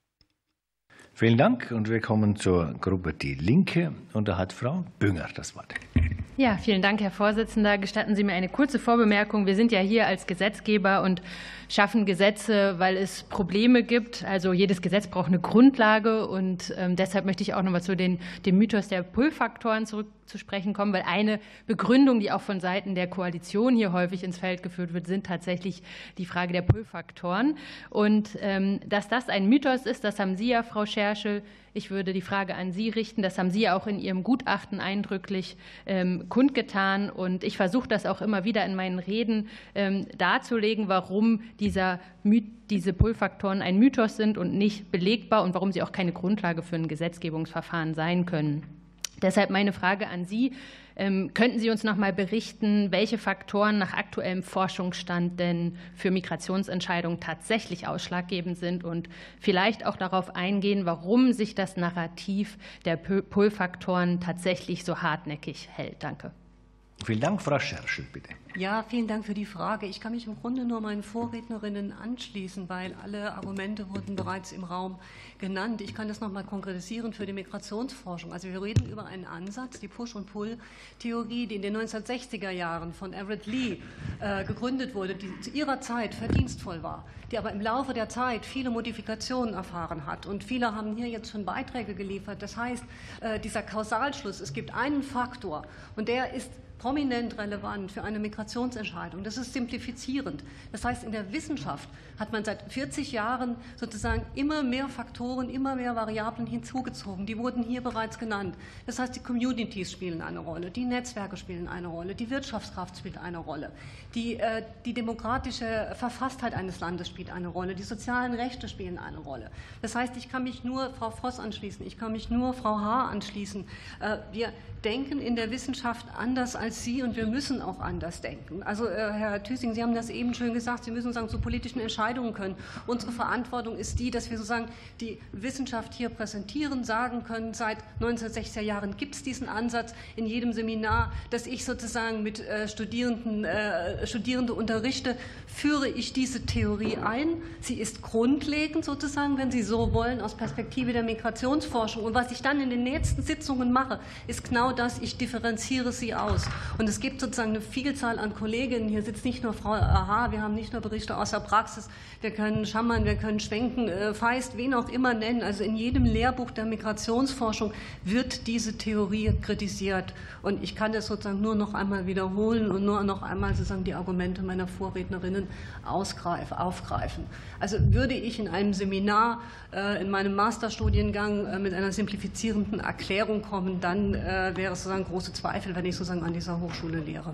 Vielen Dank und wir kommen zur Gruppe Die Linke und da hat Frau Bünger das Wort. Ja, vielen Dank, Herr Vorsitzender. Gestatten Sie mir eine kurze Vorbemerkung. Wir sind ja hier als Gesetzgeber und schaffen Gesetze, weil es Probleme gibt. Also jedes Gesetz braucht eine Grundlage und ähm, deshalb möchte ich auch noch mal zu den, dem Mythos der Pull-Faktoren zurück zu sprechen kommen, weil eine Begründung, die auch von Seiten der Koalition hier häufig ins Feld geführt wird, sind tatsächlich die Frage der Pull-Faktoren. Und ähm, dass das ein Mythos ist, das haben Sie ja, Frau Scherschel. Ich würde die Frage an Sie richten. Das haben Sie ja auch in Ihrem Gutachten eindrücklich ähm, kundgetan. Und ich versuche das auch immer wieder in meinen Reden ähm, darzulegen, warum dieser Mythos, diese Pull-Faktoren ein Mythos sind und nicht belegbar und warum sie auch keine Grundlage für ein Gesetzgebungsverfahren sein können. Deshalb meine Frage an Sie. Könnten Sie uns noch mal berichten, welche Faktoren nach aktuellem Forschungsstand denn für Migrationsentscheidungen tatsächlich ausschlaggebend sind und vielleicht auch darauf eingehen, warum sich das Narrativ der Pull-Faktoren tatsächlich so hartnäckig hält? Danke. Vielen Dank, Frau Scherschel, bitte. Ja, vielen Dank für die Frage. Ich kann mich im Grunde nur meinen Vorrednerinnen anschließen, weil alle Argumente wurden bereits im Raum genannt. Ich kann das noch mal konkretisieren für die Migrationsforschung. Also wir reden über einen Ansatz, die Push- und Pull-Theorie, die in den neunzehnhundertsechziger Jahren von Everett Lee äh, gegründet wurde, die zu ihrer Zeit verdienstvoll war, die aber im Laufe der Zeit viele Modifikationen erfahren hat. Und viele haben hier jetzt schon Beiträge geliefert. Das heißt, äh, dieser Kausalschluss, es gibt einen Faktor und der ist prominent relevant für eine Migrationsentscheidung. Das ist simplifizierend. Das heißt, in der Wissenschaft hat man seit vierzig Jahren sozusagen immer mehr Faktoren, immer mehr Variablen hinzugezogen. Die wurden hier bereits genannt. Das heißt, die Communities spielen eine Rolle, die Netzwerke spielen eine Rolle, die Wirtschaftskraft spielt eine Rolle, die, äh, die demokratische Verfasstheit eines Landes spielt eine Rolle, die sozialen Rechte spielen eine Rolle. Das heißt, ich kann mich nur Frau Voss anschließen, ich kann mich nur Frau Haar anschließen. Äh, wir denken in der Wissenschaft anders als Sie und wir müssen auch anders denken. Also äh, Herr Thüsing, Sie haben das eben schön gesagt, Sie müssen sagen, zu politischen Entscheidungen können. Unsere Verantwortung ist die, dass wir sozusagen die Wissenschaft hier präsentieren, sagen können, seit neunzehnhundertsechziger Jahren gibt es diesen Ansatz in jedem Seminar, dass ich sozusagen mit äh, Studierenden, äh, Studierende unterrichte, führe ich diese Theorie ein. Sie ist grundlegend sozusagen, wenn Sie so wollen, aus Perspektive der Migrationsforschung. Und was ich dann in den nächsten Sitzungen mache, ist genau das, ich differenziere sie aus. Und es gibt sozusagen eine Vielzahl an Kolleginnen, hier sitzt nicht nur Frau Haar, wir haben nicht nur Berichte aus der Praxis, wir können Schammern, wir können Schwenken, äh, Feist, wen auch immer nennen. Also in jedem Lehrbuch der Migrationsforschung wird diese Theorie kritisiert. Und ich kann das sozusagen nur noch einmal wiederholen und nur noch einmal sozusagen die Argumente meiner Vorrednerinnen ausgreifen, aufgreifen. Also würde ich in einem Seminar, äh, in meinem Masterstudiengang äh, mit einer simplifizierenden Erklärung kommen, dann äh, wäre es sozusagen große Zweifel, wenn ich sozusagen an dieser Hochschule lehre.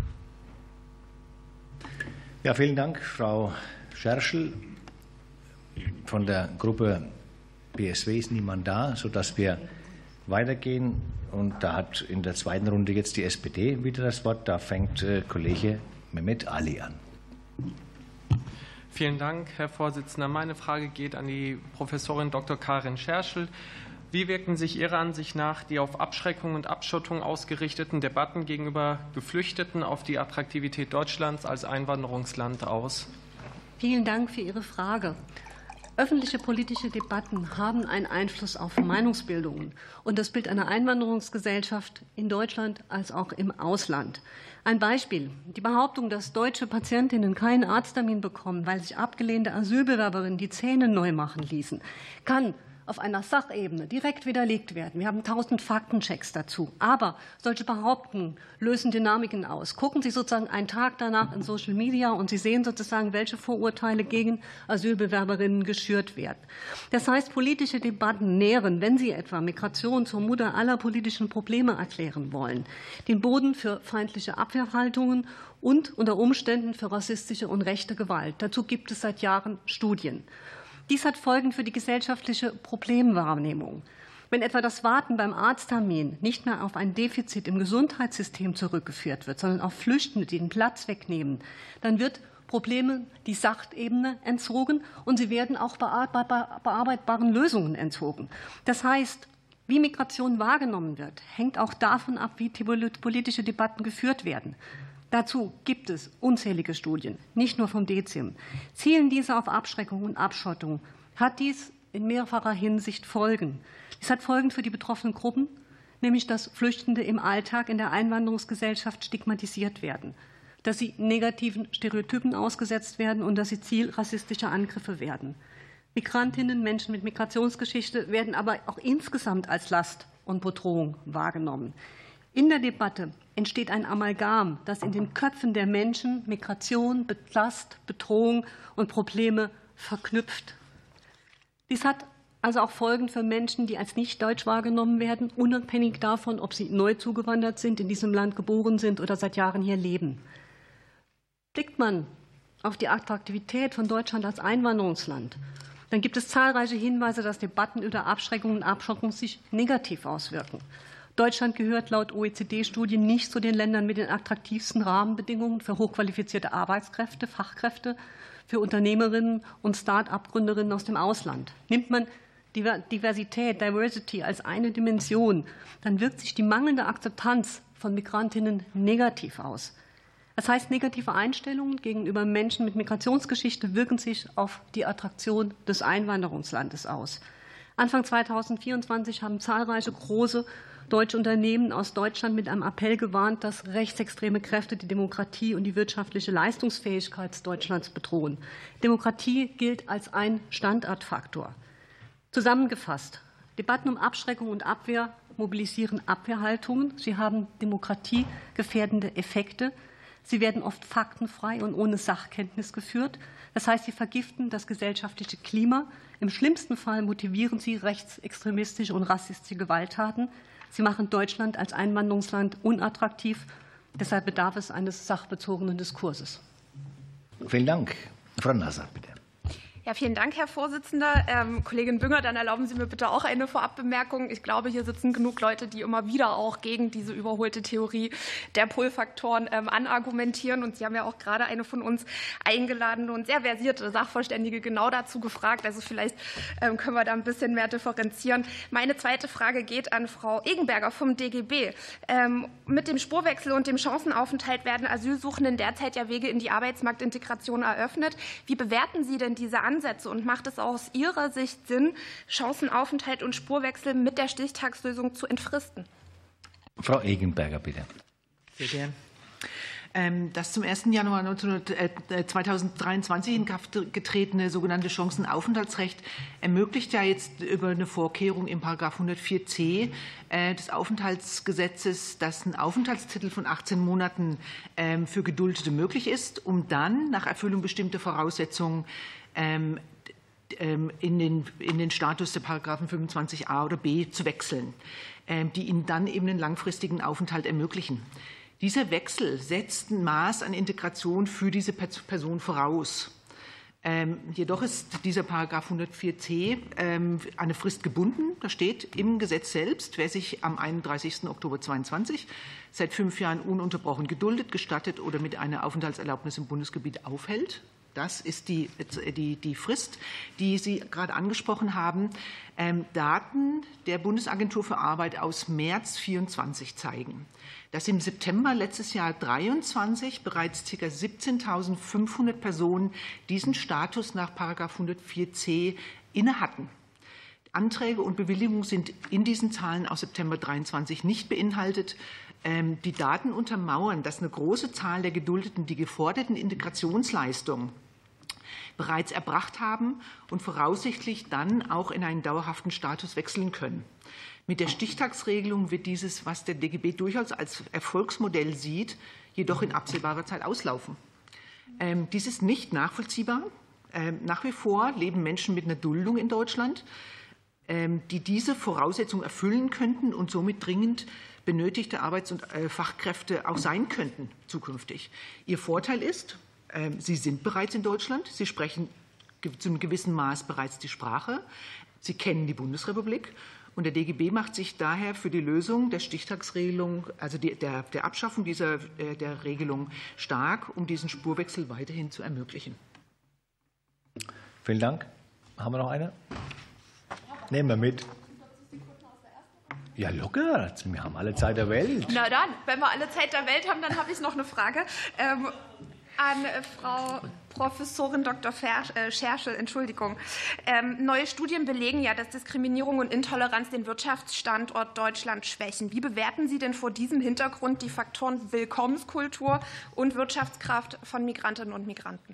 Ja, vielen Dank, Frau Scherschel. Von der Gruppe B S W ist niemand da, sodass wir weitergehen. Und da hat in der zweiten Runde jetzt die S P D wieder das Wort. Da fängt äh, Kollege Mehmet Ali an. Vielen Dank, Herr Vorsitzender. Meine Frage geht an die Professorin Doktor Karin Scherschel. Wie wirken sich Ihrer Ansicht nach die auf Abschreckung und Abschottung ausgerichteten Debatten gegenüber Geflüchteten auf die Attraktivität Deutschlands als Einwanderungsland aus? Vielen Dank für Ihre Frage. Öffentliche politische Debatten haben einen Einfluss auf Meinungsbildungen und das Bild einer Einwanderungsgesellschaft in Deutschland als auch im Ausland. Ein Beispiel. Die Behauptung, dass deutsche Patientinnen keinen Arzttermin bekommen, weil sich abgelehnte Asylbewerberinnen die Zähne neu machen ließen, kann auf einer Sachebene direkt widerlegt werden. Wir haben tausend Faktenchecks dazu. Aber solche Behauptungen lösen Dynamiken aus. Gucken Sie sozusagen einen Tag danach in Social Media und Sie sehen sozusagen, welche Vorurteile gegen Asylbewerberinnen geschürt werden. Das heißt, politische Debatten nähren, wenn sie etwa Migration zur Mutter aller politischen Probleme erklären wollen, den Boden für feindliche Abwehrhaltungen und unter Umständen für rassistische und rechte Gewalt. Dazu gibt es seit Jahren Studien. Dies hat Folgen für die gesellschaftliche Problemwahrnehmung. Wenn etwa das Warten beim Arzttermin nicht mehr auf ein Defizit im Gesundheitssystem zurückgeführt wird, sondern auf Flüchtende, die den Platz wegnehmen, dann wird Probleme die Sachebene entzogen und sie werden auch bearbeitbaren Lösungen entzogen. Das heißt, wie Migration wahrgenommen wird, hängt auch davon ab, wie politische Debatten geführt werden. Dazu gibt es unzählige Studien, nicht nur vom D Z I M. Zielen diese auf Abschreckung und Abschottung, hat dies in mehrfacher Hinsicht Folgen. Dies hat Folgen für die betroffenen Gruppen, nämlich dass Flüchtende im Alltag in der Einwanderungsgesellschaft stigmatisiert werden, dass sie negativen Stereotypen ausgesetzt werden und dass sie Ziel rassistischer Angriffe werden. Migrantinnen, Menschen mit Migrationsgeschichte werden aber auch insgesamt als Last und Bedrohung wahrgenommen. In der Debatte entsteht ein Amalgam, das in den Köpfen der Menschen Migration, Last, Bedrohung und Probleme verknüpft. Dies hat also auch Folgen für Menschen, die als nicht deutsch wahrgenommen werden, unabhängig davon, ob sie neu zugewandert sind, in diesem Land geboren sind oder seit Jahren hier leben. Blickt man auf die Attraktivität von Deutschland als Einwanderungsland, dann gibt es zahlreiche Hinweise, dass Debatten über Abschreckung und Abschottung sich negativ auswirken. Deutschland gehört laut O E C D-Studien nicht zu den Ländern mit den attraktivsten Rahmenbedingungen für hochqualifizierte Arbeitskräfte, Fachkräfte, für Unternehmerinnen und Start-up-Gründerinnen aus dem Ausland. Nimmt man Diversität, Diversity als eine Dimension, dann wirkt sich die mangelnde Akzeptanz von Migrantinnen negativ aus. Das heißt, negative Einstellungen gegenüber Menschen mit Migrationsgeschichte wirken sich auf die Attraktion des Einwanderungslandes aus. Anfang zweitausendvierundzwanzig haben zahlreiche große deutsche Unternehmen aus Deutschland mit einem Appell gewarnt, dass rechtsextreme Kräfte die Demokratie und die wirtschaftliche Leistungsfähigkeit Deutschlands bedrohen. Demokratie gilt als ein Standortfaktor. Zusammengefasst, Debatten um Abschreckung und Abwehr mobilisieren Abwehrhaltungen. Sie haben demokratiegefährdende Effekte. Sie werden oft faktenfrei und ohne Sachkenntnis geführt. Das heißt, sie vergiften das gesellschaftliche Klima. Im schlimmsten Fall motivieren sie rechtsextremistische und rassistische Gewalttaten. Sie machen Deutschland als Einwanderungsland unattraktiv. Deshalb bedarf es eines sachbezogenen Diskurses. Vielen Dank. Frau Nasser, bitte. Ja, vielen Dank, Herr Vorsitzender. Ähm, Kollegin Bünger, dann erlauben Sie mir bitte auch eine Vorabbemerkung. Ich glaube, hier sitzen genug Leute, die immer wieder auch gegen diese überholte Theorie der Pull-Faktoren ähm, anargumentieren. Und Sie haben ja auch gerade eine von uns eingeladene und sehr versierte Sachverständige genau dazu gefragt. Also vielleicht ähm, können wir da ein bisschen mehr differenzieren. Meine zweite Frage geht an Frau Egenberger vom D G B. Ähm, mit dem Spurwechsel und dem Chancenaufenthalt werden Asylsuchenden derzeit ja Wege in die Arbeitsmarktintegration eröffnet. Wie bewerten Sie denn diese Ansätze? Und macht es aus Ihrer Sicht Sinn, Chancenaufenthalt und Spurwechsel mit der Stichtagslösung zu entfristen? Frau Egenberger, bitte. Sehr gerne. Das zum ersten Januar zweitausenddreiundzwanzig in Kraft getretene sogenannte Chancenaufenthaltsrecht ermöglicht ja jetzt über eine Vorkehrung im Paragraph hundertvier c des Aufenthaltsgesetzes, dass ein Aufenthaltstitel von achtzehn Monaten für Geduldete möglich ist, um dann nach Erfüllung bestimmter Voraussetzungen in den, in den Status der Paragraphen fünfundzwanzig a oder b zu wechseln, die ihnen dann eben einen langfristigen Aufenthalt ermöglichen. Dieser Wechsel setzt ein Maß an Integration für diese Person voraus. Ähm, jedoch ist dieser Paragraph hundertvier c ähm, an eine Frist gebunden. Da steht im Gesetz selbst, wer sich am einunddreißigsten Oktober zweitausendzweiundzwanzig seit fünf Jahren ununterbrochen geduldet, gestattet oder mit einer Aufenthaltserlaubnis im Bundesgebiet aufhält, Das ist die, die, die Frist, die Sie gerade angesprochen haben. Ähm, Daten der Bundesagentur für Arbeit aus März vierundzwanzig zeigen, dass im September letztes Jahr dreiundzwanzig bereits ca. siebzehntausendfünfhundert Personen diesen Status nach Paragraph hundertvier c inne hatten. Anträge und Bewilligungen sind in diesen Zahlen aus September dreiundzwanzig nicht beinhaltet. Die Daten untermauern, dass eine große Zahl der Geduldeten die geforderten Integrationsleistungen bereits erbracht haben und voraussichtlich dann auch in einen dauerhaften Status wechseln können. Mit der Stichtagsregelung wird dieses, was der D G B durchaus als Erfolgsmodell sieht, jedoch in absehbarer Zeit auslaufen. Ähm, dies ist nicht nachvollziehbar. Ähm, nach wie vor leben Menschen mit einer Duldung in Deutschland, ähm, die diese Voraussetzungen erfüllen könnten und somit dringend benötigte Arbeits- und äh, Fachkräfte auch sein könnten zukünftig. Ihr Vorteil ist, äh, Sie sind bereits in Deutschland, Sie sprechen zu einem gewissen Maß bereits die Sprache, Sie kennen die Bundesrepublik und der D G B macht sich daher für die Lösung der Stichtagsregelung, also die, der, der Abschaffung dieser, äh, der Regelung stark, um diesen Spurwechsel weiterhin zu ermöglichen. Vielen Dank. Haben wir noch eine? Nehmen wir mit. Ja, locker. Wir haben alle Zeit der Welt. Na dann, wenn wir alle Zeit der Welt haben, dann habe ich noch eine Frage ähm, an äh, Frau Professorin Doktor Scherschel. Entschuldigung. Ähm, neue Studien belegen ja, dass Diskriminierung und Intoleranz den Wirtschaftsstandort Deutschland schwächen. Wie bewerten Sie denn vor diesem Hintergrund die Faktoren Willkommenskultur und Wirtschaftskraft von Migrantinnen und Migranten?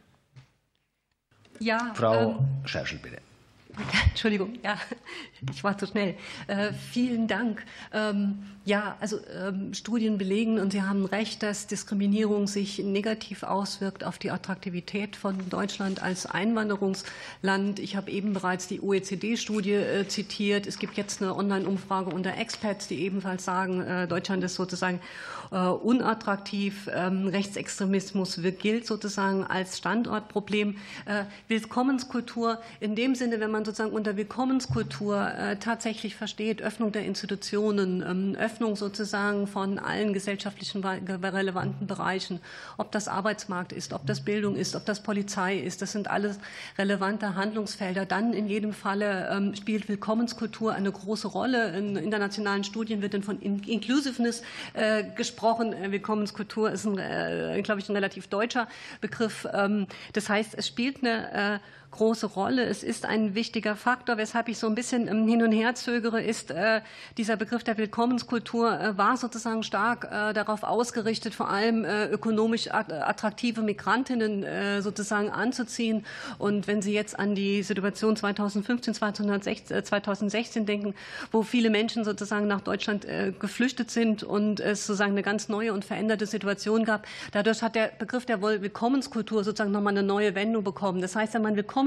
Ja, Frau ähm, Scherschel, bitte. Entschuldigung, ja, ich war zu schnell. Äh, vielen Dank. Ähm, ja, also ähm, Studien belegen, und Sie haben recht, dass Diskriminierung sich negativ auswirkt auf die Attraktivität von Deutschland als Einwanderungsland. Ich habe eben bereits die O E C D-Studie äh, zitiert. Es gibt jetzt eine Online-Umfrage unter Experts, die ebenfalls sagen, äh, Deutschland ist sozusagen äh, unattraktiv. Ähm, Rechtsextremismus gilt sozusagen als Standortproblem. Äh, Willkommenskultur in dem Sinne, wenn man sozusagen unter Willkommenskultur äh, tatsächlich versteht, Öffnung der Institutionen, ähm, Öffnung sozusagen von allen gesellschaftlichen relevanten Bereichen, ob das Arbeitsmarkt ist, ob das Bildung ist, ob das Polizei ist, das sind alles relevante Handlungsfelder. Dann in jedem Falle ähm, spielt Willkommenskultur eine große Rolle. In internationalen Studien wird dann von Inclusiveness äh, gesprochen. Willkommenskultur ist, ein, äh, glaube ich, ein relativ deutscher Begriff. Ähm, das heißt, es spielt eine äh, große Rolle. Es ist ein wichtiger Faktor, weshalb ich so ein bisschen hin und her zögere, ist äh, dieser Begriff der Willkommenskultur äh, war sozusagen stark äh, darauf ausgerichtet, vor allem äh, ökonomisch attraktive Migrantinnen äh, sozusagen anzuziehen. Und wenn Sie jetzt an die Situation zweitausendfünfzehn, zweitausendsechzehn denken, wo viele Menschen sozusagen nach Deutschland äh, geflüchtet sind und es sozusagen eine ganz neue und veränderte Situation gab, dadurch hat der Begriff der Willkommenskultur sozusagen nochmal eine neue Wendung bekommen. Das heißt, wenn man Willkommenskultur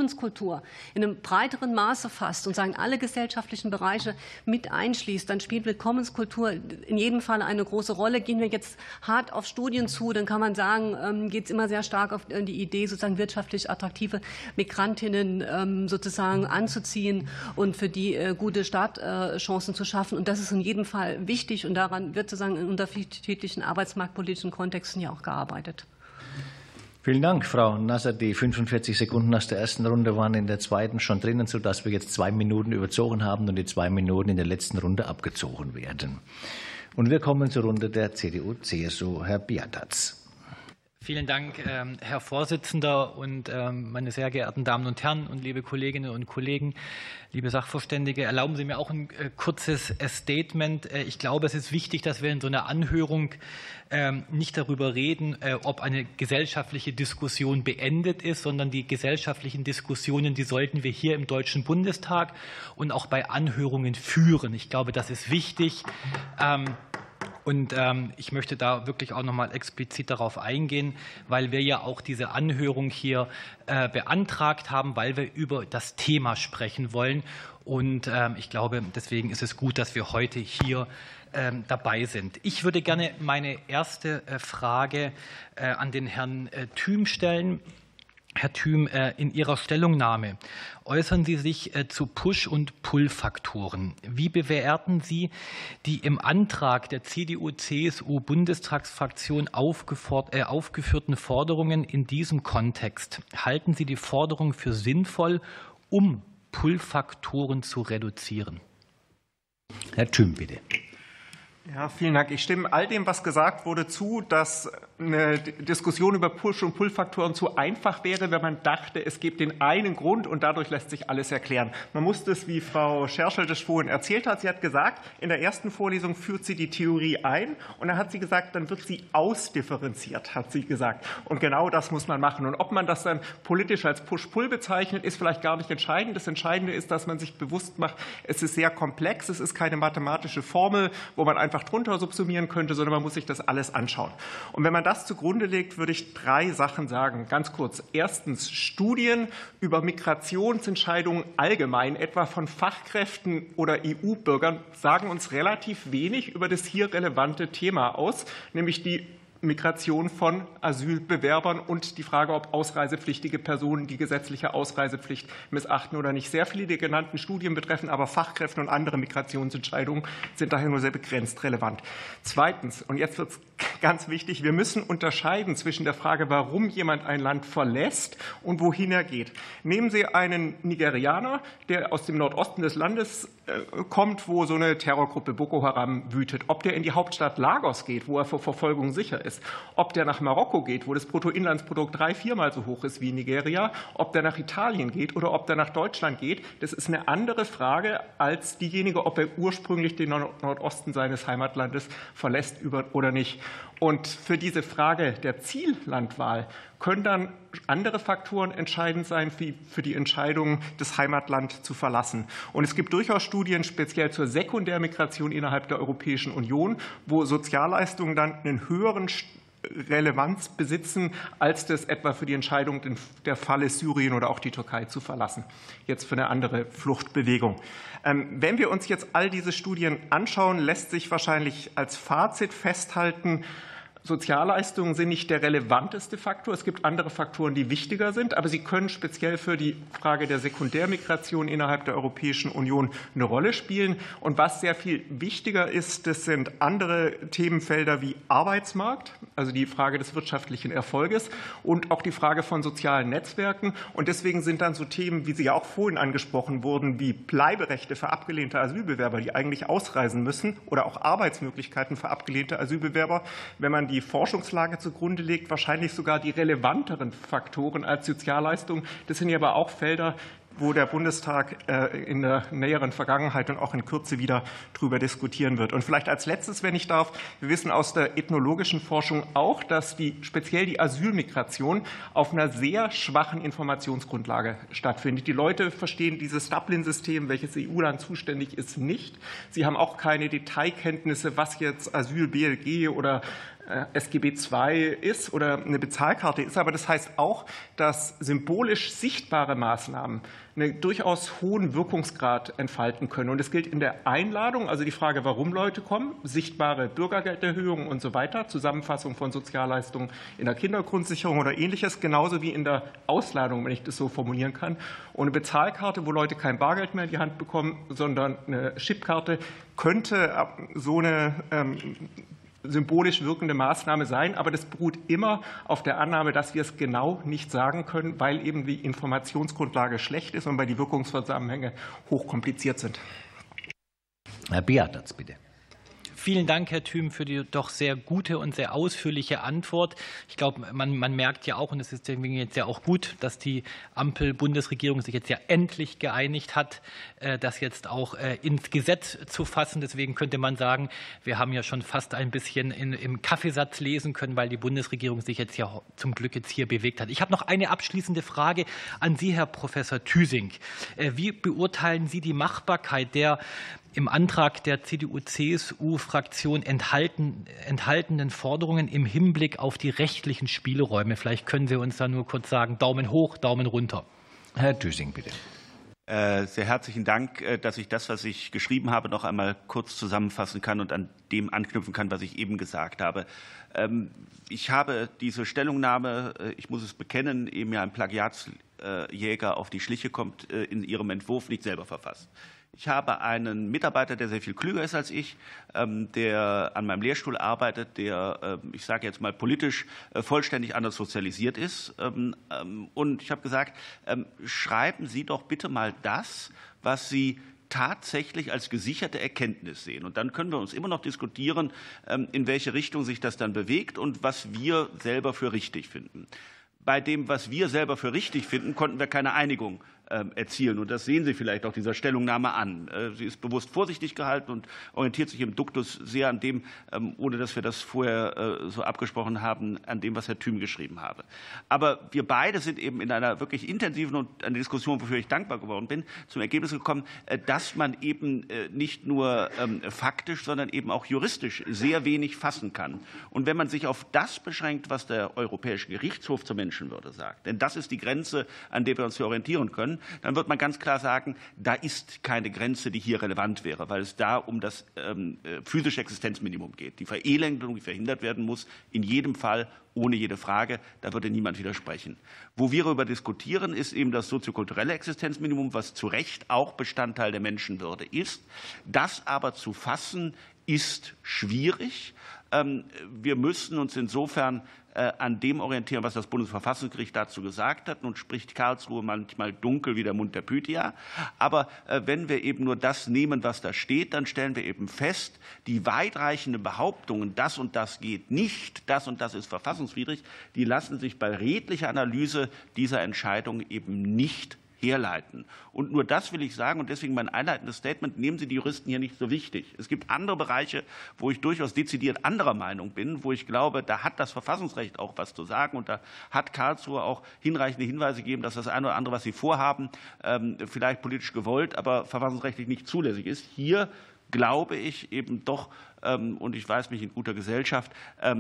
in einem breiteren Maße fasst und sagen, alle gesellschaftlichen Bereiche mit einschließt, dann spielt Willkommenskultur in jedem Fall eine große Rolle. Gehen wir jetzt hart auf Studien zu, dann kann man sagen, geht es immer sehr stark auf die Idee, sozusagen wirtschaftlich attraktive Migrantinnen sozusagen anzuziehen und für die gute Startchancen zu schaffen. Und das ist in jedem Fall wichtig und daran wird sozusagen in unterschiedlichen arbeitsmarktpolitischen Kontexten ja auch gearbeitet. Vielen Dank, Frau Nasser. Die fünfundvierzig Sekunden aus der ersten Runde waren in der zweiten schon drinnen, sodass wir jetzt zwei Minuten überzogen haben und die zwei Minuten in der letzten Runde abgezogen werden. Und wir kommen zur Runde der C D U C S U. Herr Biatatz. Vielen Dank, Herr Vorsitzender und meine sehr geehrten Damen und Herren und liebe Kolleginnen und Kollegen, liebe Sachverständige. Erlauben Sie mir auch ein kurzes Statement. Ich glaube, es ist wichtig, dass wir in so einer Anhörung nicht darüber reden, ob eine gesellschaftliche Diskussion beendet ist, sondern die gesellschaftlichen Diskussionen, die sollten wir hier im Deutschen Bundestag und auch bei Anhörungen führen. Ich glaube, das ist wichtig. Und ähm, ich möchte da wirklich auch noch mal explizit darauf eingehen, weil wir ja auch diese Anhörung hier äh, beantragt haben, weil wir über das Thema sprechen wollen. Und ähm, ich glaube, deswegen ist es gut, dass wir heute hier ähm, dabei sind. Ich würde gerne meine erste äh, Frage äh, an den Herrn äh, Thüm stellen. Herr Thüm, in Ihrer Stellungnahme äußern Sie sich zu Push- und Pull-Faktoren. Wie bewerten Sie die im Antrag der C D U-C S U-Bundestagsfraktion aufgeführten Forderungen in diesem Kontext? Halten Sie die Forderung für sinnvoll, um Pull-Faktoren zu reduzieren? Herr Thüm, bitte. Ja, vielen Dank. Ich stimme all dem, was gesagt wurde, zu, dass eine Diskussion über Push- und Pull-Faktoren zu einfach wäre, wenn man dachte, es gibt den einen Grund und dadurch lässt sich alles erklären. Man muss das, wie Frau Scherschel das vorhin erzählt hat, sie hat gesagt, in der ersten Vorlesung führt sie die Theorie ein und dann hat sie gesagt, dann wird sie ausdifferenziert, hat sie gesagt. Und genau das muss man machen. Und ob man das dann politisch als Push-Pull bezeichnet, ist vielleicht gar nicht entscheidend. Das Entscheidende ist, dass man sich bewusst macht, es ist sehr komplex, es ist keine mathematische Formel, wo man einfach drunter subsumieren könnte, sondern man muss sich das alles anschauen. Und wenn man das zugrunde legt, würde ich drei Sachen sagen. Ganz kurz. Erstens, Studien über Migrationsentscheidungen allgemein, etwa von Fachkräften oder E U-Bürgern, sagen uns relativ wenig über das hier relevante Thema aus, nämlich die Migration von Asylbewerbern und die Frage, ob ausreisepflichtige Personen die gesetzliche Ausreisepflicht missachten oder nicht. Sehr viele der genannten Studien betreffen aber Fachkräfte und andere Migrationsentscheidungen, sind daher nur sehr begrenzt relevant. Zweitens, und jetzt wird es ganz wichtig, wir müssen unterscheiden zwischen der Frage, warum jemand ein Land verlässt und wohin er geht. Nehmen Sie einen Nigerianer, der aus dem Nordosten des Landes kommt, wo so eine Terrorgruppe Boko Haram wütet. Ob der in die Hauptstadt Lagos geht, wo er vor Verfolgung sicher ist. Ob der nach Marokko geht, wo das Bruttoinlandsprodukt drei-, viermal so hoch ist wie Nigeria. Ob der nach Italien geht oder ob der nach Deutschland geht. Das ist eine andere Frage als diejenige, ob er ursprünglich den Nordosten seines Heimatlandes verlässt oder nicht. Und für diese Frage der Ziellandwahl können dann andere Faktoren entscheidend sein für die Entscheidung, das Heimatland zu verlassen. Und es gibt durchaus Studien, speziell zur Sekundärmigration innerhalb der Europäischen Union, wo Sozialleistungen dann einen höheren Relevanz besitzen, als das etwa für die Entscheidung der Fall ist, Syrien oder auch die Türkei zu verlassen. Jetzt für eine andere Fluchtbewegung. Wenn wir uns jetzt all diese Studien anschauen, lässt sich wahrscheinlich als Fazit festhalten, Sozialleistungen sind nicht der relevanteste Faktor. Es gibt andere Faktoren, die wichtiger sind, aber sie können speziell für die Frage der Sekundärmigration innerhalb der Europäischen Union eine Rolle spielen. Und was sehr viel wichtiger ist, das sind andere Themenfelder wie Arbeitsmarkt, also die Frage des wirtschaftlichen Erfolges und auch die Frage von sozialen Netzwerken. Und deswegen sind dann so Themen, wie sie ja auch vorhin angesprochen wurden, wie Bleiberechte für abgelehnte Asylbewerber, die eigentlich ausreisen müssen, oder auch Arbeitsmöglichkeiten für abgelehnte Asylbewerber, wenn man die die Forschungslage zugrunde legt, wahrscheinlich sogar die relevanteren Faktoren als Sozialleistungen. Das sind ja aber auch Felder, wo der Bundestag in der näheren Vergangenheit und auch in Kürze wieder darüber diskutieren wird. Und vielleicht als letztes, wenn ich darf, wir wissen aus der ethnologischen Forschung auch, dass die, speziell die Asylmigration auf einer sehr schwachen Informationsgrundlage stattfindet. Die Leute verstehen dieses Dublin-System, welches E U-Land zuständig ist, nicht. Sie haben auch keine Detailkenntnisse, was jetzt Asyl, B L G oder S G B zwei ist oder eine Bezahlkarte ist. Aber das heißt auch, dass symbolisch sichtbare Maßnahmen einen durchaus hohen Wirkungsgrad entfalten können. Und es gilt in der Einladung, also die Frage, warum Leute kommen, sichtbare Bürgergelderhöhungen und so weiter, Zusammenfassung von Sozialleistungen in der Kindergrundsicherung oder Ähnliches, genauso wie in der Ausladung, wenn ich das so formulieren kann. Und eine Bezahlkarte, wo Leute kein Bargeld mehr in die Hand bekommen, sondern eine Chipkarte, könnte so eine ähm, symbolisch wirkende Maßnahme sein, aber das beruht immer auf der Annahme, dass wir es genau nicht sagen können, weil eben die Informationsgrundlage schlecht ist und weil die Wirkungszusammenhänge hochkompliziert sind. Herr Biadatz, bitte. Vielen Dank, Herr Thüm, für die doch sehr gute und sehr ausführliche Antwort. Ich glaube, man, man merkt ja auch, und es ist deswegen jetzt ja auch gut, dass die Ampel-Bundesregierung sich jetzt ja endlich geeinigt hat, das jetzt auch ins Gesetz zu fassen. Deswegen könnte man sagen, wir haben ja schon fast ein bisschen in, im Kaffeesatz lesen können, weil die Bundesregierung sich jetzt ja zum Glück jetzt hier bewegt hat. Ich habe noch eine abschließende Frage an Sie, Herr Professor Thüsing. Wie beurteilen Sie die Machbarkeit der im Antrag der C D U-C S U-Fraktion enthalten, enthaltenen Forderungen im Hinblick auf die rechtlichen Spielräume? Vielleicht können Sie uns da nur kurz sagen, Daumen hoch, Daumen runter. Herr Thüsing, bitte. Sehr herzlichen Dank, dass ich das, was ich geschrieben habe, noch einmal kurz zusammenfassen kann und an dem anknüpfen kann, was ich eben gesagt habe. Ich habe diese Stellungnahme, ich muss es bekennen, eben ja ein Plagiatsjäger auf die Schliche kommt, in Ihrem Entwurf nicht selber verfasst. Ich habe einen Mitarbeiter, der sehr viel klüger ist als ich, der an meinem Lehrstuhl arbeitet, der, ich sage jetzt mal, politisch vollständig anders sozialisiert ist. Und ich habe gesagt, schreiben Sie doch bitte mal das, was Sie tatsächlich als gesicherte Erkenntnis sehen. Und dann können wir uns immer noch diskutieren, in welche Richtung sich das dann bewegt und was wir selber für richtig finden. Bei dem, was wir selber für richtig finden, konnten wir keine Einigung erzielen. Und das sehen Sie vielleicht auch dieser Stellungnahme an. Sie ist bewusst vorsichtig gehalten und orientiert sich im Duktus sehr an dem, ohne dass wir das vorher so abgesprochen haben, an dem, was Herr Thüm geschrieben habe. Aber wir beide sind eben in einer wirklich intensiven und einer Diskussion, wofür ich dankbar geworden bin, zum Ergebnis gekommen, dass man eben nicht nur faktisch, sondern eben auch juristisch sehr wenig fassen kann. Und wenn man sich auf das beschränkt, was der Europäische Gerichtshof zur Menschenwürde sagt, denn das ist die Grenze, an der wir uns hier orientieren können, dann wird man ganz klar sagen, da ist keine Grenze, die hier relevant wäre, weil es da um das ähm, physische Existenzminimum geht. Die Verelendung, die verhindert werden muss, in jedem Fall, ohne jede Frage, da würde niemand widersprechen. Wo wir darüber diskutieren, ist eben das soziokulturelle Existenzminimum, was zu Recht auch Bestandteil der Menschenwürde ist. Das aber zu fassen, ist schwierig. Ähm, wir müssen uns insofern an dem orientieren, was das Bundesverfassungsgericht dazu gesagt hat. Nun spricht Karlsruhe manchmal dunkel wie der Mund der Pythia. Aber wenn wir eben nur das nehmen, was da steht, dann stellen wir eben fest, die weitreichenden Behauptungen, das und das geht nicht, das und das ist verfassungswidrig, die lassen sich bei redlicher Analyse dieser Entscheidung eben nicht herleiten. Und nur das will ich sagen, und deswegen mein einleitendes Statement, nehmen Sie die Juristen hier nicht so wichtig. Es gibt andere Bereiche, wo ich durchaus dezidiert anderer Meinung bin, wo ich glaube, da hat das Verfassungsrecht auch was zu sagen, und da hat Karlsruhe auch hinreichende Hinweise gegeben, dass das eine oder andere, was Sie vorhaben, vielleicht politisch gewollt, aber verfassungsrechtlich nicht zulässig ist. Hier glaube ich eben doch, und ich weiß mich in guter Gesellschaft,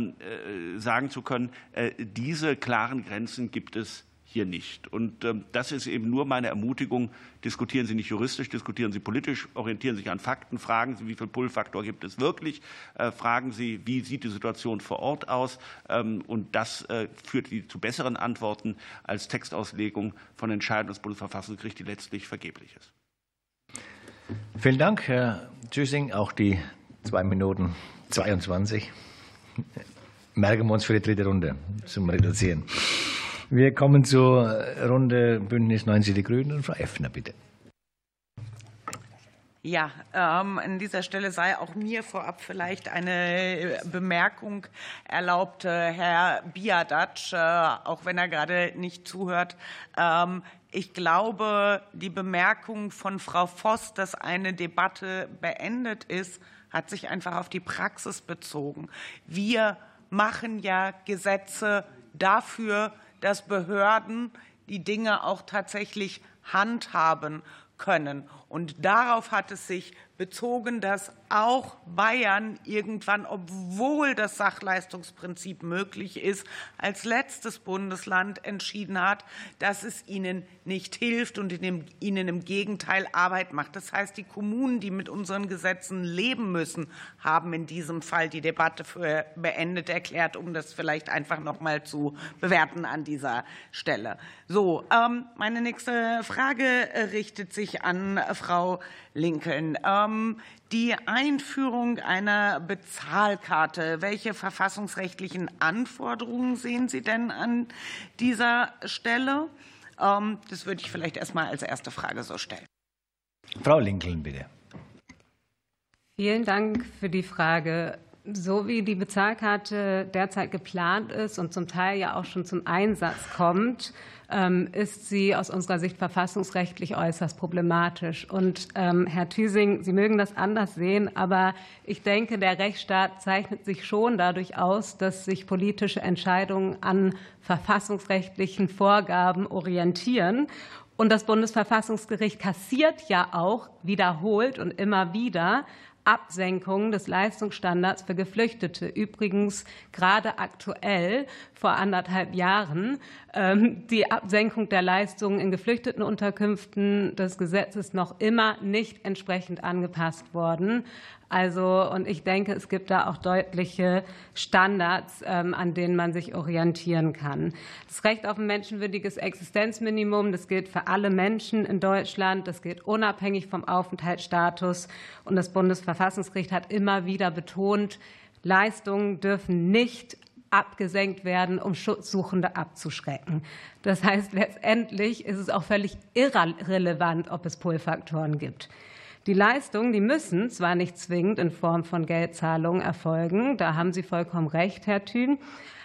sagen zu können, diese klaren Grenzen gibt es hier nicht. Und ähm, das ist eben nur meine Ermutigung. Diskutieren Sie nicht juristisch, diskutieren Sie politisch, orientieren Sie sich an Fakten, fragen Sie, wie viel Pull-Faktor gibt es wirklich, äh, fragen Sie, wie sieht die Situation vor Ort aus, ähm, und das äh, führt die zu besseren Antworten als Textauslegung von Entscheidungen des Bundesverfassungsgerichts, die letztlich vergeblich ist. Vielen Dank, Herr Tschüssing. Auch die zwei Minuten zweiundzwanzig merken wir uns für die dritte Runde zum Reduzieren. Wir kommen zur Runde Bündnis neunzig Die Grünen. Frau Effner, bitte. Ja, ähm, an dieser Stelle sei auch mir vorab vielleicht eine Bemerkung erlaubt. Herr Biadatsch, äh, auch wenn er gerade nicht zuhört, ähm, ich glaube, die Bemerkung von Frau Voss, dass eine Debatte beendet ist, hat sich einfach auf die Praxis bezogen. Wir machen ja Gesetze dafür, dass Behörden die Dinge auch tatsächlich handhaben können. Und darauf hat es sich bezogen, dass auch Bayern irgendwann, obwohl das Sachleistungsprinzip möglich ist, als letztes Bundesland entschieden hat, dass es ihnen nicht hilft und ihnen im Gegenteil Arbeit macht. Das heißt, die Kommunen, die mit unseren Gesetzen leben müssen, haben in diesem Fall die Debatte für beendet erklärt, um das vielleicht einfach noch mal zu bewerten an dieser Stelle. So, ähm, meine nächste Frage richtet sich an Frau Lincoln. Ähm, die Einführung einer Bezahlkarte, welche verfassungsrechtlichen Anforderungen sehen Sie denn an dieser Stelle? Ähm, das würde ich vielleicht erst mal als erste Frage so stellen. Frau Lincoln, bitte. Vielen Dank für die Frage. So wie die Bezahlkarte derzeit geplant ist und zum Teil ja auch schon zum Einsatz kommt, ist sie aus unserer Sicht verfassungsrechtlich äußerst problematisch. Und ähm, Herr Tüsing, Sie mögen das anders sehen, aber ich denke, der Rechtsstaat zeichnet sich schon dadurch aus, dass sich politische Entscheidungen an verfassungsrechtlichen Vorgaben orientieren. Und das Bundesverfassungsgericht kassiert ja auch wiederholt und immer wieder Absenkung des Leistungsstandards für Geflüchtete. Übrigens gerade aktuell vor anderthalb Jahren die Absenkung der Leistungen in Geflüchtetenunterkünften des Gesetzes noch immer nicht entsprechend angepasst worden. Also, und ich denke, es gibt da auch deutliche Standards, an denen man sich orientieren kann. Das Recht auf ein menschenwürdiges Existenzminimum, das gilt für alle Menschen in Deutschland. Das gilt unabhängig vom Aufenthaltsstatus. Und das Bundesverfassungsgericht hat immer wieder betont, Leistungen dürfen nicht abgesenkt werden, um Schutzsuchende abzuschrecken. Das heißt, letztendlich ist es auch völlig irrelevant, ob es Pull-Faktoren gibt. Die Leistungen, die müssen zwar nicht zwingend in Form von Geldzahlungen erfolgen, da haben Sie vollkommen recht, Herr Thün,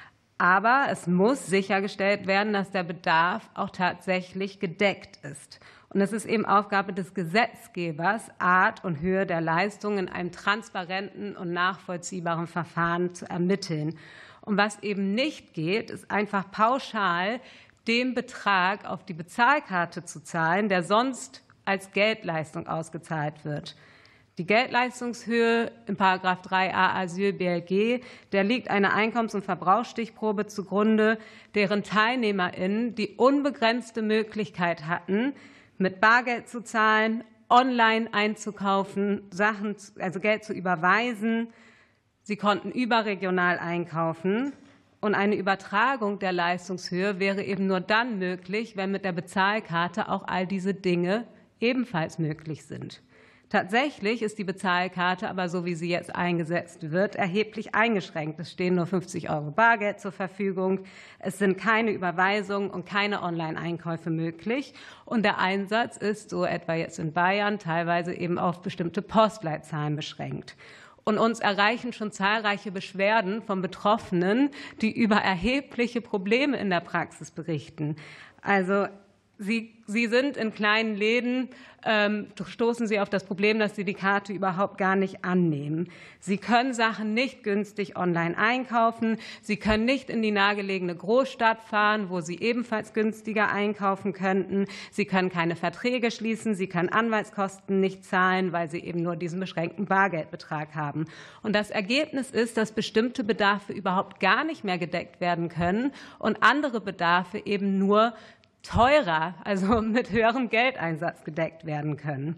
aber es muss sichergestellt werden, dass der Bedarf auch tatsächlich gedeckt ist. Und es ist eben Aufgabe des Gesetzgebers, Art und Höhe der Leistungen in einem transparenten und nachvollziehbaren Verfahren zu ermitteln. Und was eben nicht geht, ist einfach pauschal den Betrag auf die Bezahlkarte zu zahlen, der sonst als Geldleistung ausgezahlt wird. Die Geldleistungshöhe in Paragraph drei a Asyl B L G, der liegt eine Einkommens- und Verbrauchsstichprobe zugrunde, deren TeilnehmerInnen die unbegrenzte Möglichkeit hatten, mit Bargeld zu zahlen, online einzukaufen, Sachen, also Geld zu überweisen. Sie konnten überregional einkaufen. Und eine Übertragung der Leistungshöhe wäre eben nur dann möglich, wenn mit der Bezahlkarte auch all diese Dinge ebenfalls möglich sind. Tatsächlich ist die Bezahlkarte aber, so wie sie jetzt eingesetzt wird, erheblich eingeschränkt. Es stehen nur fünfzig Euro Bargeld zur Verfügung. Es sind keine Überweisungen und keine Online-Einkäufe möglich. Und der Einsatz ist, so etwa jetzt in Bayern, teilweise eben auf bestimmte Postleitzahlen beschränkt. Und uns erreichen schon zahlreiche Beschwerden von Betroffenen, die über erhebliche Probleme in der Praxis berichten. Also Sie, Sie sind in kleinen Läden, ähm, stoßen Sie auf das Problem, dass Sie die Karte überhaupt gar nicht annehmen. Sie können Sachen nicht günstig online einkaufen. Sie können nicht in die nahegelegene Großstadt fahren, wo Sie ebenfalls günstiger einkaufen könnten. Sie können keine Verträge schließen. Sie können Anwaltskosten nicht zahlen, weil Sie eben nur diesen beschränkten Bargeldbetrag haben. Und das Ergebnis ist, dass bestimmte Bedarfe überhaupt gar nicht mehr gedeckt werden können und andere Bedarfe eben nur teurer, also mit höherem Geldeinsatz gedeckt werden können.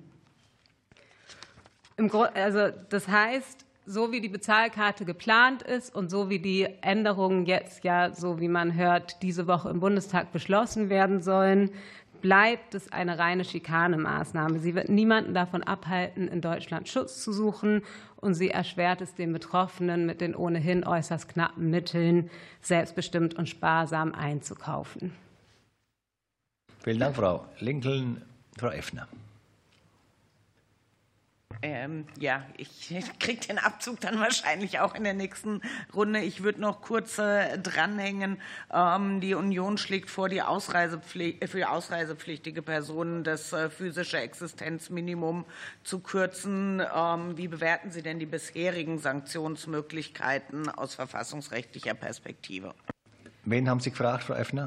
Im Grund, also das heißt, so wie die Bezahlkarte geplant ist und so wie die Änderungen jetzt ja, so wie man hört, diese Woche im Bundestag beschlossen werden sollen, bleibt es eine reine Schikanemaßnahme. Sie wird niemanden davon abhalten, in Deutschland Schutz zu suchen, und sie erschwert es den Betroffenen, mit den ohnehin äußerst knappen Mitteln selbstbestimmt und sparsam einzukaufen. Vielen Dank, Frau Lincoln. Frau Effner. Ähm, ja, ich kriege den Abzug dann wahrscheinlich auch in der nächsten Runde. Ich würde noch kurz äh, dranhängen. Ähm, die Union schlägt vor, die Ausreisepflicht, für ausreisepflichtige Personen das äh, physische Existenzminimum zu kürzen. Ähm, wie bewerten Sie denn die bisherigen Sanktionsmöglichkeiten aus verfassungsrechtlicher Perspektive? Wen haben Sie gefragt, Frau Effner?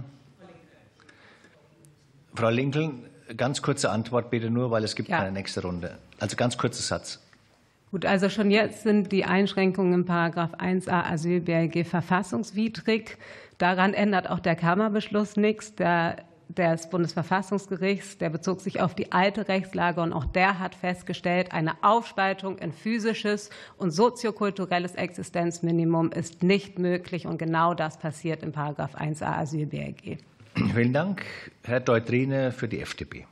Frau Lincoln, ganz kurze Antwort bitte nur, weil es gibt ja keine nächste Runde. Also ganz kurzer Satz. Gut, also schon jetzt sind die Einschränkungen in Paragraph eins a Asyl B L G verfassungswidrig. Daran ändert auch der Kammerbeschluss nichts. Der des Bundesverfassungsgerichts, der bezog sich auf die alte Rechtslage, und auch der hat festgestellt, eine Aufspaltung in physisches und soziokulturelles Existenzminimum ist nicht möglich, und genau das passiert in Paragraph eins a Asyl B L G. Vielen Dank. Herr Deutrine für die F D P.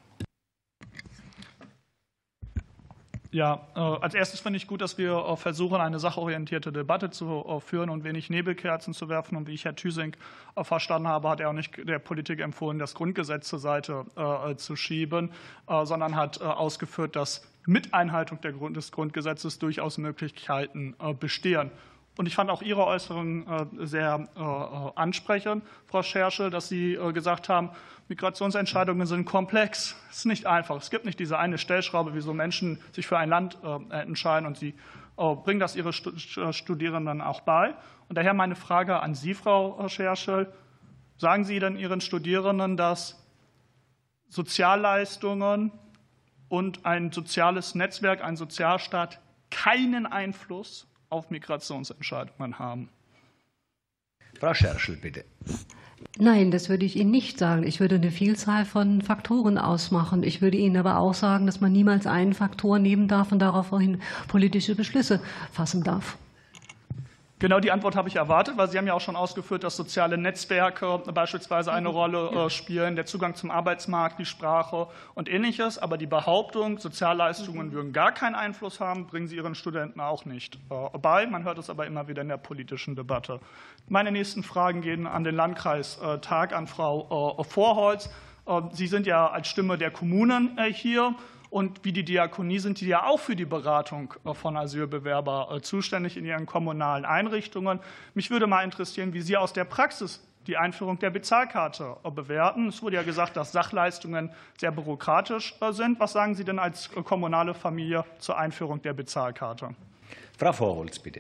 Ja, äh, als erstes finde ich gut, dass wir äh, versuchen, eine sachorientierte Debatte zu äh, führen und wenig Nebelkerzen zu werfen. Und wie ich Herr Thüsing äh, verstanden habe, hat er auch nicht der Politik empfohlen, das Grundgesetz zur Seite äh, zu schieben, äh, sondern hat äh, ausgeführt, dass mit Einhaltung der Grund des Grundgesetzes durchaus Möglichkeiten äh, bestehen. Und ich fand auch Ihre Äußerungen sehr ansprechend, Frau Scherschel, dass Sie gesagt haben, Migrationsentscheidungen sind komplex. Es ist nicht einfach. Es gibt nicht diese eine Stellschraube, wie so Menschen sich für ein Land entscheiden, und Sie bringen das Ihre Studierenden auch bei. Und daher meine Frage an Sie, Frau Scherschel. Sagen Sie denn Ihren Studierenden, dass Sozialleistungen und ein soziales Netzwerk, ein Sozialstaat keinen Einfluss auf Migrationsentscheidungen haben. Frau Scherschel, bitte. Nein, das würde ich Ihnen nicht sagen. Ich würde eine Vielzahl von Faktoren ausmachen. Ich würde Ihnen aber auch sagen, dass man niemals einen Faktor nehmen darf und daraufhin politische Beschlüsse fassen darf. Genau die Antwort habe ich erwartet, weil Sie haben ja auch schon ausgeführt, dass soziale Netzwerke beispielsweise eine Rolle spielen, der Zugang zum Arbeitsmarkt, die Sprache und Ähnliches. Aber die Behauptung, Sozialleistungen würden gar keinen Einfluss haben, bringen Sie Ihren Studenten auch nicht bei. Man hört es aber immer wieder in der politischen Debatte. Meine nächsten Fragen gehen an den Landkreistag, an Frau Vorholz. Sie sind ja als Stimme der Kommunen hier. Und wie die Diakonie sind die ja auch für die Beratung von Asylbewerbern zuständig in ihren kommunalen Einrichtungen. Mich würde mal interessieren, wie Sie aus der Praxis die Einführung der Bezahlkarte bewerten. Es wurde ja gesagt, dass Sachleistungen sehr bürokratisch sind. Was sagen Sie denn als kommunale Familie zur Einführung der Bezahlkarte? Frau Vorholz, bitte.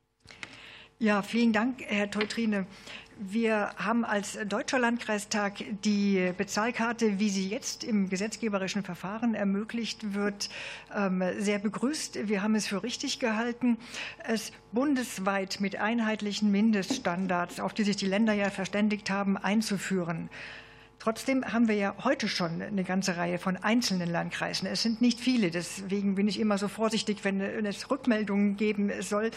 Ja, vielen Dank, Herr Teutrine. Wir haben als Deutscher Landkreistag die Bezahlkarte, wie sie jetzt im gesetzgeberischen Verfahren ermöglicht wird, sehr begrüßt. Wir haben es für richtig gehalten, es bundesweit mit einheitlichen Mindeststandards, auf die sich die Länder ja verständigt haben, einzuführen. Trotzdem haben wir ja heute schon eine ganze Reihe von einzelnen Landkreisen. Es sind nicht viele, deswegen bin ich immer so vorsichtig, wenn es Rückmeldungen geben soll.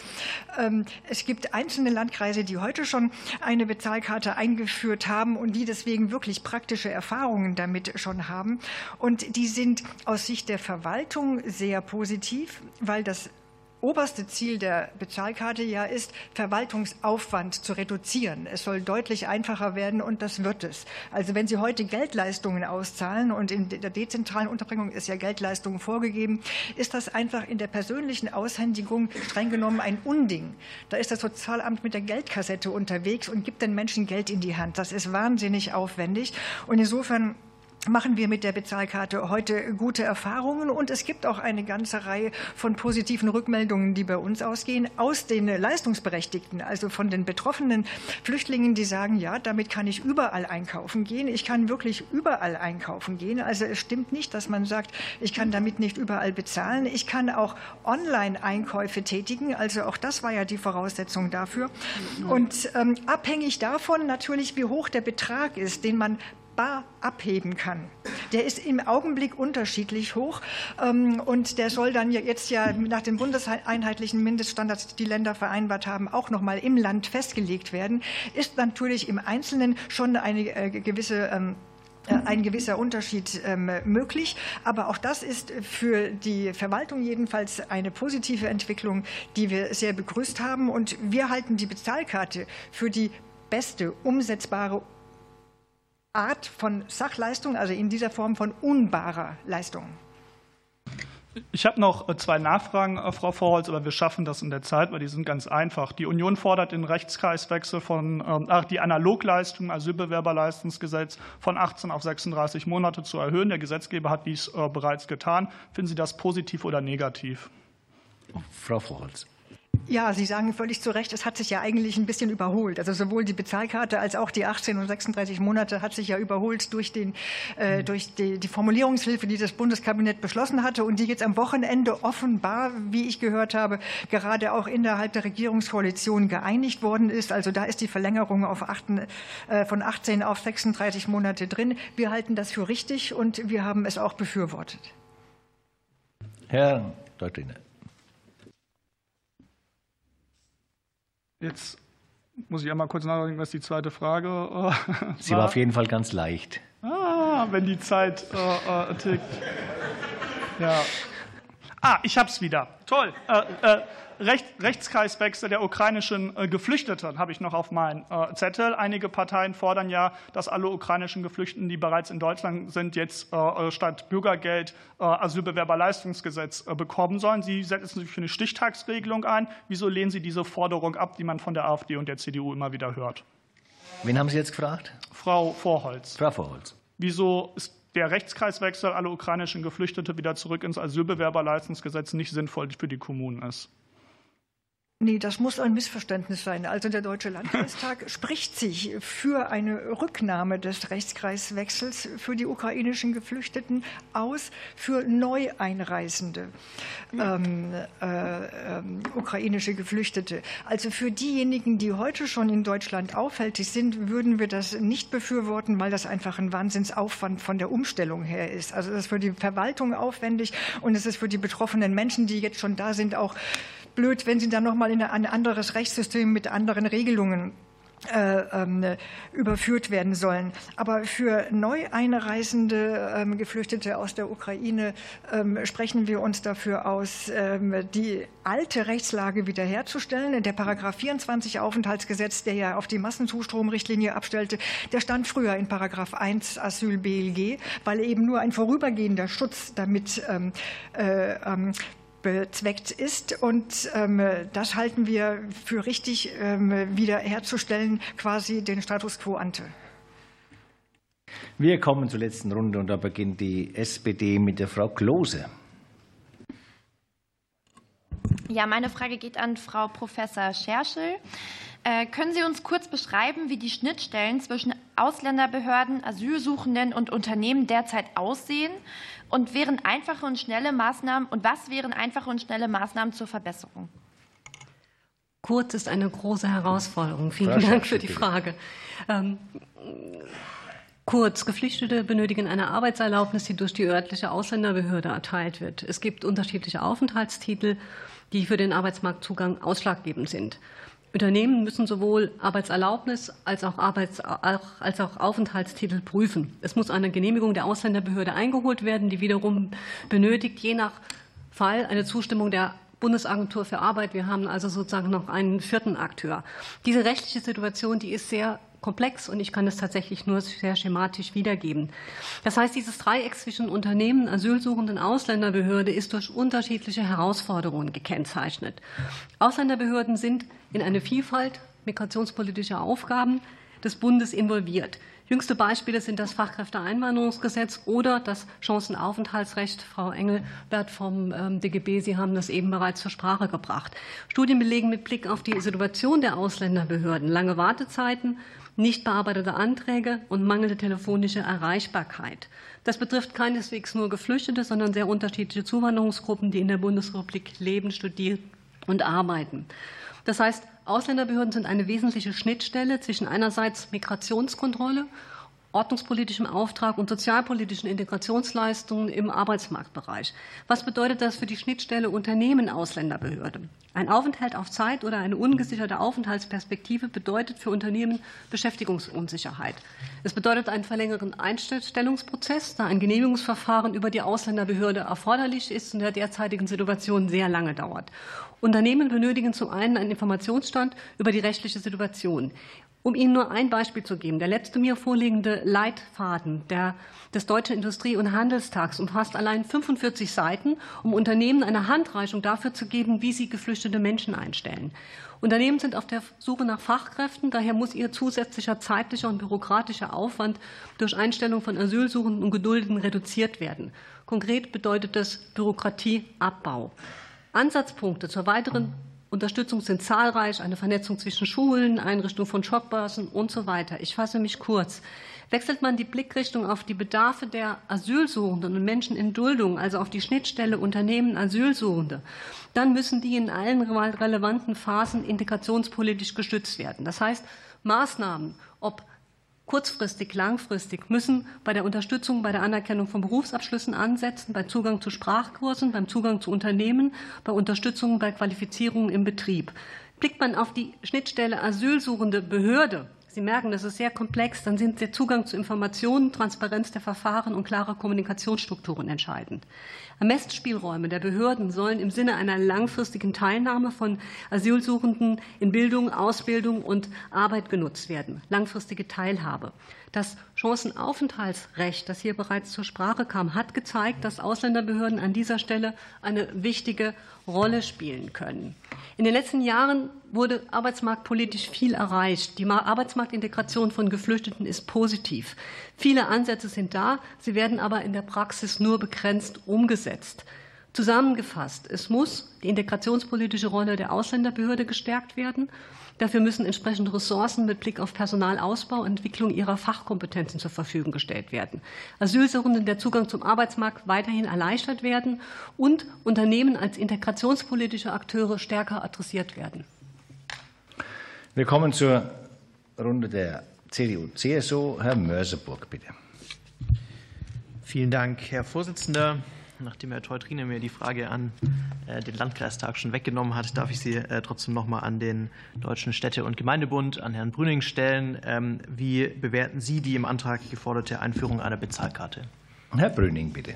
Es gibt einzelne Landkreise, die heute schon eine Bezahlkarte eingeführt haben und die deswegen wirklich praktische Erfahrungen damit schon haben. Und die sind aus Sicht der Verwaltung sehr positiv, weil das oberste Ziel der Bezahlkarte ja ist, Verwaltungsaufwand zu reduzieren. Es soll deutlich einfacher werden und das wird es. Also wenn Sie heute Geldleistungen auszahlen und in der dezentralen Unterbringung ist ja Geldleistungen vorgegeben, ist das einfach in der persönlichen Aushändigung streng genommen ein Unding. Da ist das Sozialamt mit der Geldkassette unterwegs und gibt den Menschen Geld in die Hand. Das ist wahnsinnig aufwendig und insofern machen wir mit der Bezahlkarte heute gute Erfahrungen und es gibt auch eine ganze Reihe von positiven Rückmeldungen, die bei uns ausgehen, aus den Leistungsberechtigten, also von den betroffenen Flüchtlingen, die sagen, ja, damit kann ich überall einkaufen gehen. Ich kann wirklich überall einkaufen gehen. Also es stimmt nicht, dass man sagt, ich kann damit nicht überall bezahlen. Ich kann auch Online-Einkäufe tätigen. Also auch das war ja die Voraussetzung dafür. Und ähm, abhängig davon natürlich, wie hoch der Betrag ist, den man bar abheben kann. Der ist im Augenblick unterschiedlich hoch und der soll dann jetzt ja nach den bundeseinheitlichen Mindeststandards, die die Länder vereinbart haben, auch noch mal im Land festgelegt werden. Ist natürlich im Einzelnen schon eine gewisse ein gewisser Unterschied ähm, möglich. Aber auch das ist für die Verwaltung jedenfalls eine positive Entwicklung, die wir sehr begrüßt haben. Und wir halten die Bezahlkarte für die beste umsetzbare Art von Sachleistung, also in dieser Form von unbarer Leistung. Ich habe noch zwei Nachfragen, Frau Vorholz, aber wir schaffen das in der Zeit, weil die sind ganz einfach. Die Union fordert den Rechtskreiswechsel von ach, die Analogleistung, Asylbewerberleistungsgesetz von achtzehn auf sechsunddreißig Monate zu erhöhen. Der Gesetzgeber hat dies äh, bereits getan. Finden Sie das positiv oder negativ? Frau Vorholz. Ja, Sie sagen völlig zu Recht, es hat sich ja eigentlich ein bisschen überholt. Also sowohl die Bezahlkarte als auch die achtzehn und sechsunddreißig Monate hat sich ja überholt durch, den, äh, durch die, die Formulierungshilfe, die das Bundeskabinett beschlossen hatte und die jetzt am Wochenende offenbar, wie ich gehört habe, gerade auch innerhalb der Regierungskoalition geeinigt worden ist. Also da ist die Verlängerung auf acht, äh, von achtzehn auf sechsunddreißig Monate drin. Wir halten das für richtig und wir haben es auch befürwortet. Herr Teutrine. Jetzt muss ich einmal kurz nachdenken, was die zweite Frage äh, war. Sie war auf jeden Fall ganz leicht. Ah, wenn die Zeit äh, äh, tickt. Ja. Ah, ich hab's wieder. Toll. Äh, äh, Recht, Rechtskreiswechsel der ukrainischen äh, Geflüchteten habe ich noch auf meinem äh, Zettel. Einige Parteien fordern ja, dass alle ukrainischen Geflüchteten, die bereits in Deutschland sind, jetzt äh, statt Bürgergeld äh, Asylbewerberleistungsgesetz äh, bekommen sollen. Sie setzen sich für eine Stichtagsregelung ein. Wieso lehnen Sie diese Forderung ab, die man von der AfD und der C D U immer wieder hört? Wen haben Sie jetzt gefragt? Frau Vorholz. Frau Vorholz. Wieso ist der Rechtskreiswechsel, alle ukrainischen Geflüchtete wieder zurück ins Asylbewerberleistungsgesetz, nicht sinnvoll für die Kommunen ist? Nee, das muss ein Missverständnis sein. Also der Deutsche Landkreistag spricht sich für eine Rücknahme des Rechtskreiswechsels für die ukrainischen Geflüchteten aus, für Neueinreisende ähm, äh, äh, ukrainische Geflüchtete. Also für diejenigen, die heute schon in Deutschland auffällig sind, würden wir das nicht befürworten, weil das einfach ein Wahnsinnsaufwand von der Umstellung her ist. Also das ist für die Verwaltung aufwendig und es ist für die betroffenen Menschen, die jetzt schon da sind, auch blöd, wenn sie dann noch mal in ein anderes Rechtssystem mit anderen Regelungen äh, ähm, überführt werden sollen. Aber für neu einreisende ähm, Geflüchtete aus der Ukraine ähm, sprechen wir uns dafür aus, ähm, die alte Rechtslage wiederherzustellen. Der Paragraph vierundzwanzig Aufenthaltsgesetz, der ja auf die Massenzustromrichtlinie abstellte, der stand früher in Paragraph eins Asyl B L G, weil eben nur ein vorübergehender Schutz damit ähm, äh, ähm, bezweckt ist. Und ähm, das halten wir für richtig, ähm, wiederherzustellen, quasi den Status quo ante. Wir kommen zur letzten Runde und da beginnt die S P D mit der Frau Klose. Ja, meine Frage geht an Frau Professor Scherschel. Äh, können Sie uns kurz beschreiben, wie die Schnittstellen zwischen Ausländerbehörden, Asylsuchenden und Unternehmen derzeit aussehen? Und wären einfache und schnelle Maßnahmen und was wären einfache und schnelle Maßnahmen zur Verbesserung? Kurz ist eine große Herausforderung. Vielen Dank für die Frage. Ähm, Kurz, Geflüchtete benötigen eine Arbeitserlaubnis, die durch die örtliche Ausländerbehörde erteilt wird. Es gibt unterschiedliche Aufenthaltstitel, die für den Arbeitsmarktzugang ausschlaggebend sind. Unternehmen müssen sowohl Arbeitserlaubnis als auch, Arbeits-, als auch Aufenthaltstitel prüfen. Es muss eine Genehmigung der Ausländerbehörde eingeholt werden, die wiederum benötigt je nach Fall eine Zustimmung der Bundesagentur für Arbeit. Wir haben also sozusagen noch einen vierten Akteur. Diese rechtliche Situation, die ist sehr komplex und ich kann es tatsächlich nur sehr schematisch wiedergeben. Das heißt, dieses Dreieck zwischen Unternehmen, Asylsuchenden, Ausländerbehörde ist durch unterschiedliche Herausforderungen gekennzeichnet. Ausländerbehörden sind in eine Vielfalt migrationspolitischer Aufgaben des Bundes involviert. Jüngste Beispiele sind das Fachkräfteeinwanderungsgesetz oder das Chancenaufenthaltsrecht. Frau Engelbert vom D G B, Sie haben das eben bereits zur Sprache gebracht. Studien belegen mit Blick auf die Situation der Ausländerbehörden lange Wartezeiten, nicht bearbeitete Anträge und mangelnde telefonische Erreichbarkeit. Das betrifft keineswegs nur Geflüchtete, sondern sehr unterschiedliche Zuwanderungsgruppen, die in der Bundesrepublik leben, studieren und arbeiten. Das heißt, Ausländerbehörden sind eine wesentliche Schnittstelle zwischen einerseits Migrationskontrolle, ordnungspolitischem Auftrag und sozialpolitischen Integrationsleistungen im Arbeitsmarktbereich. Was bedeutet das für die Schnittstelle Unternehmen-Ausländerbehörde? Ein Aufenthalt auf Zeit oder eine ungesicherte Aufenthaltsperspektive bedeutet für Unternehmen Beschäftigungsunsicherheit. Es bedeutet einen verlängerten Einstellungsprozess, da ein Genehmigungsverfahren über die Ausländerbehörde erforderlich ist und in der derzeitigen Situation sehr lange dauert. Unternehmen benötigen zum einen einen Informationsstand über die rechtliche Situation. Um Ihnen nur ein Beispiel zu geben, der letzte mir vorliegende Leitfaden der, des Deutschen Industrie- und Handelstags umfasst allein fünfundvierzig Seiten, um Unternehmen eine Handreichung dafür zu geben, wie sie geflüchtete Menschen einstellen. Unternehmen sind auf der Suche nach Fachkräften, daher muss ihr zusätzlicher zeitlicher und bürokratischer Aufwand durch Einstellung von Asylsuchenden und Geduldeten reduziert werden. Konkret bedeutet das Bürokratieabbau. Ansatzpunkte zur weiteren Unterstützung sind zahlreich, eine Vernetzung zwischen Schulen, Einrichtung von Jobbörsen und so weiter. Ich fasse mich kurz. Wechselt man die Blickrichtung auf die Bedarfe der Asylsuchenden und Menschen in Duldung, also auf die Schnittstelle Unternehmen Asylsuchende, dann müssen die in allen relevanten Phasen integrationspolitisch gestützt werden. Das heißt, Maßnahmen, ob kurzfristig, langfristig, müssen bei der Unterstützung, bei der Anerkennung von Berufsabschlüssen ansetzen, beim Zugang zu Sprachkursen, beim Zugang zu Unternehmen, bei Unterstützung bei Qualifizierungen im Betrieb. Blickt man auf die Schnittstelle Asylsuchende Behörde, Sie merken, das ist sehr komplex, dann sind der Zugang zu Informationen, Transparenz der Verfahren und klare Kommunikationsstrukturen entscheidend. Ermessensspielräume der Behörden sollen im Sinne einer langfristigen Teilnahme von Asylsuchenden in Bildung, Ausbildung und Arbeit genutzt werden. Langfristige Teilhabe. Das Chancenaufenthaltsrecht, das hier bereits zur Sprache kam, hat gezeigt, dass Ausländerbehörden an dieser Stelle eine wichtige Rolle spielen können. In den letzten Jahren wurde arbeitsmarktpolitisch viel erreicht. Die Arbeitsmarktintegration von Geflüchteten ist positiv. Viele Ansätze sind da, sie werden aber in der Praxis nur begrenzt umgesetzt. Zusammengefasst, es muss die integrationspolitische Rolle der Ausländerbehörde gestärkt werden. Dafür müssen entsprechende Ressourcen mit Blick auf Personalausbau und Entwicklung ihrer Fachkompetenzen zur Verfügung gestellt werden. Asylsuchenden der Zugang zum Arbeitsmarkt weiterhin erleichtert werden und Unternehmen als integrationspolitische Akteure stärker adressiert werden. Wir kommen zur Runde der C D U C S U. Herr Mörseburg, bitte. Vielen Dank, Herr Vorsitzender. Nachdem Herr Teutrine mir die Frage an äh, den Landkreistag schon weggenommen hat, darf ich sie äh, trotzdem noch mal an den Deutschen Städte- und Gemeindebund, an Herrn Brüning stellen. Ähm, wie bewerten Sie die im Antrag geforderte Einführung einer Bezahlkarte? Herr Brüning, bitte.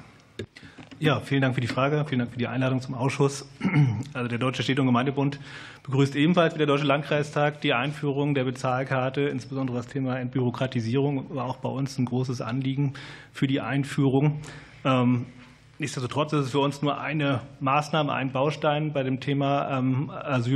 Ja, vielen Dank für die Frage, vielen Dank für die Einladung zum Ausschuss. Also der Deutsche Städte- und Gemeindebund begrüßt ebenfalls wie der Deutsche Landkreistag die Einführung der Bezahlkarte, insbesondere das Thema Entbürokratisierung war auch bei uns ein großes Anliegen für die Einführung. Ähm, Nichtsdestotrotz ist es für uns nur eine Maßnahme, ein Baustein bei dem Thema ähm,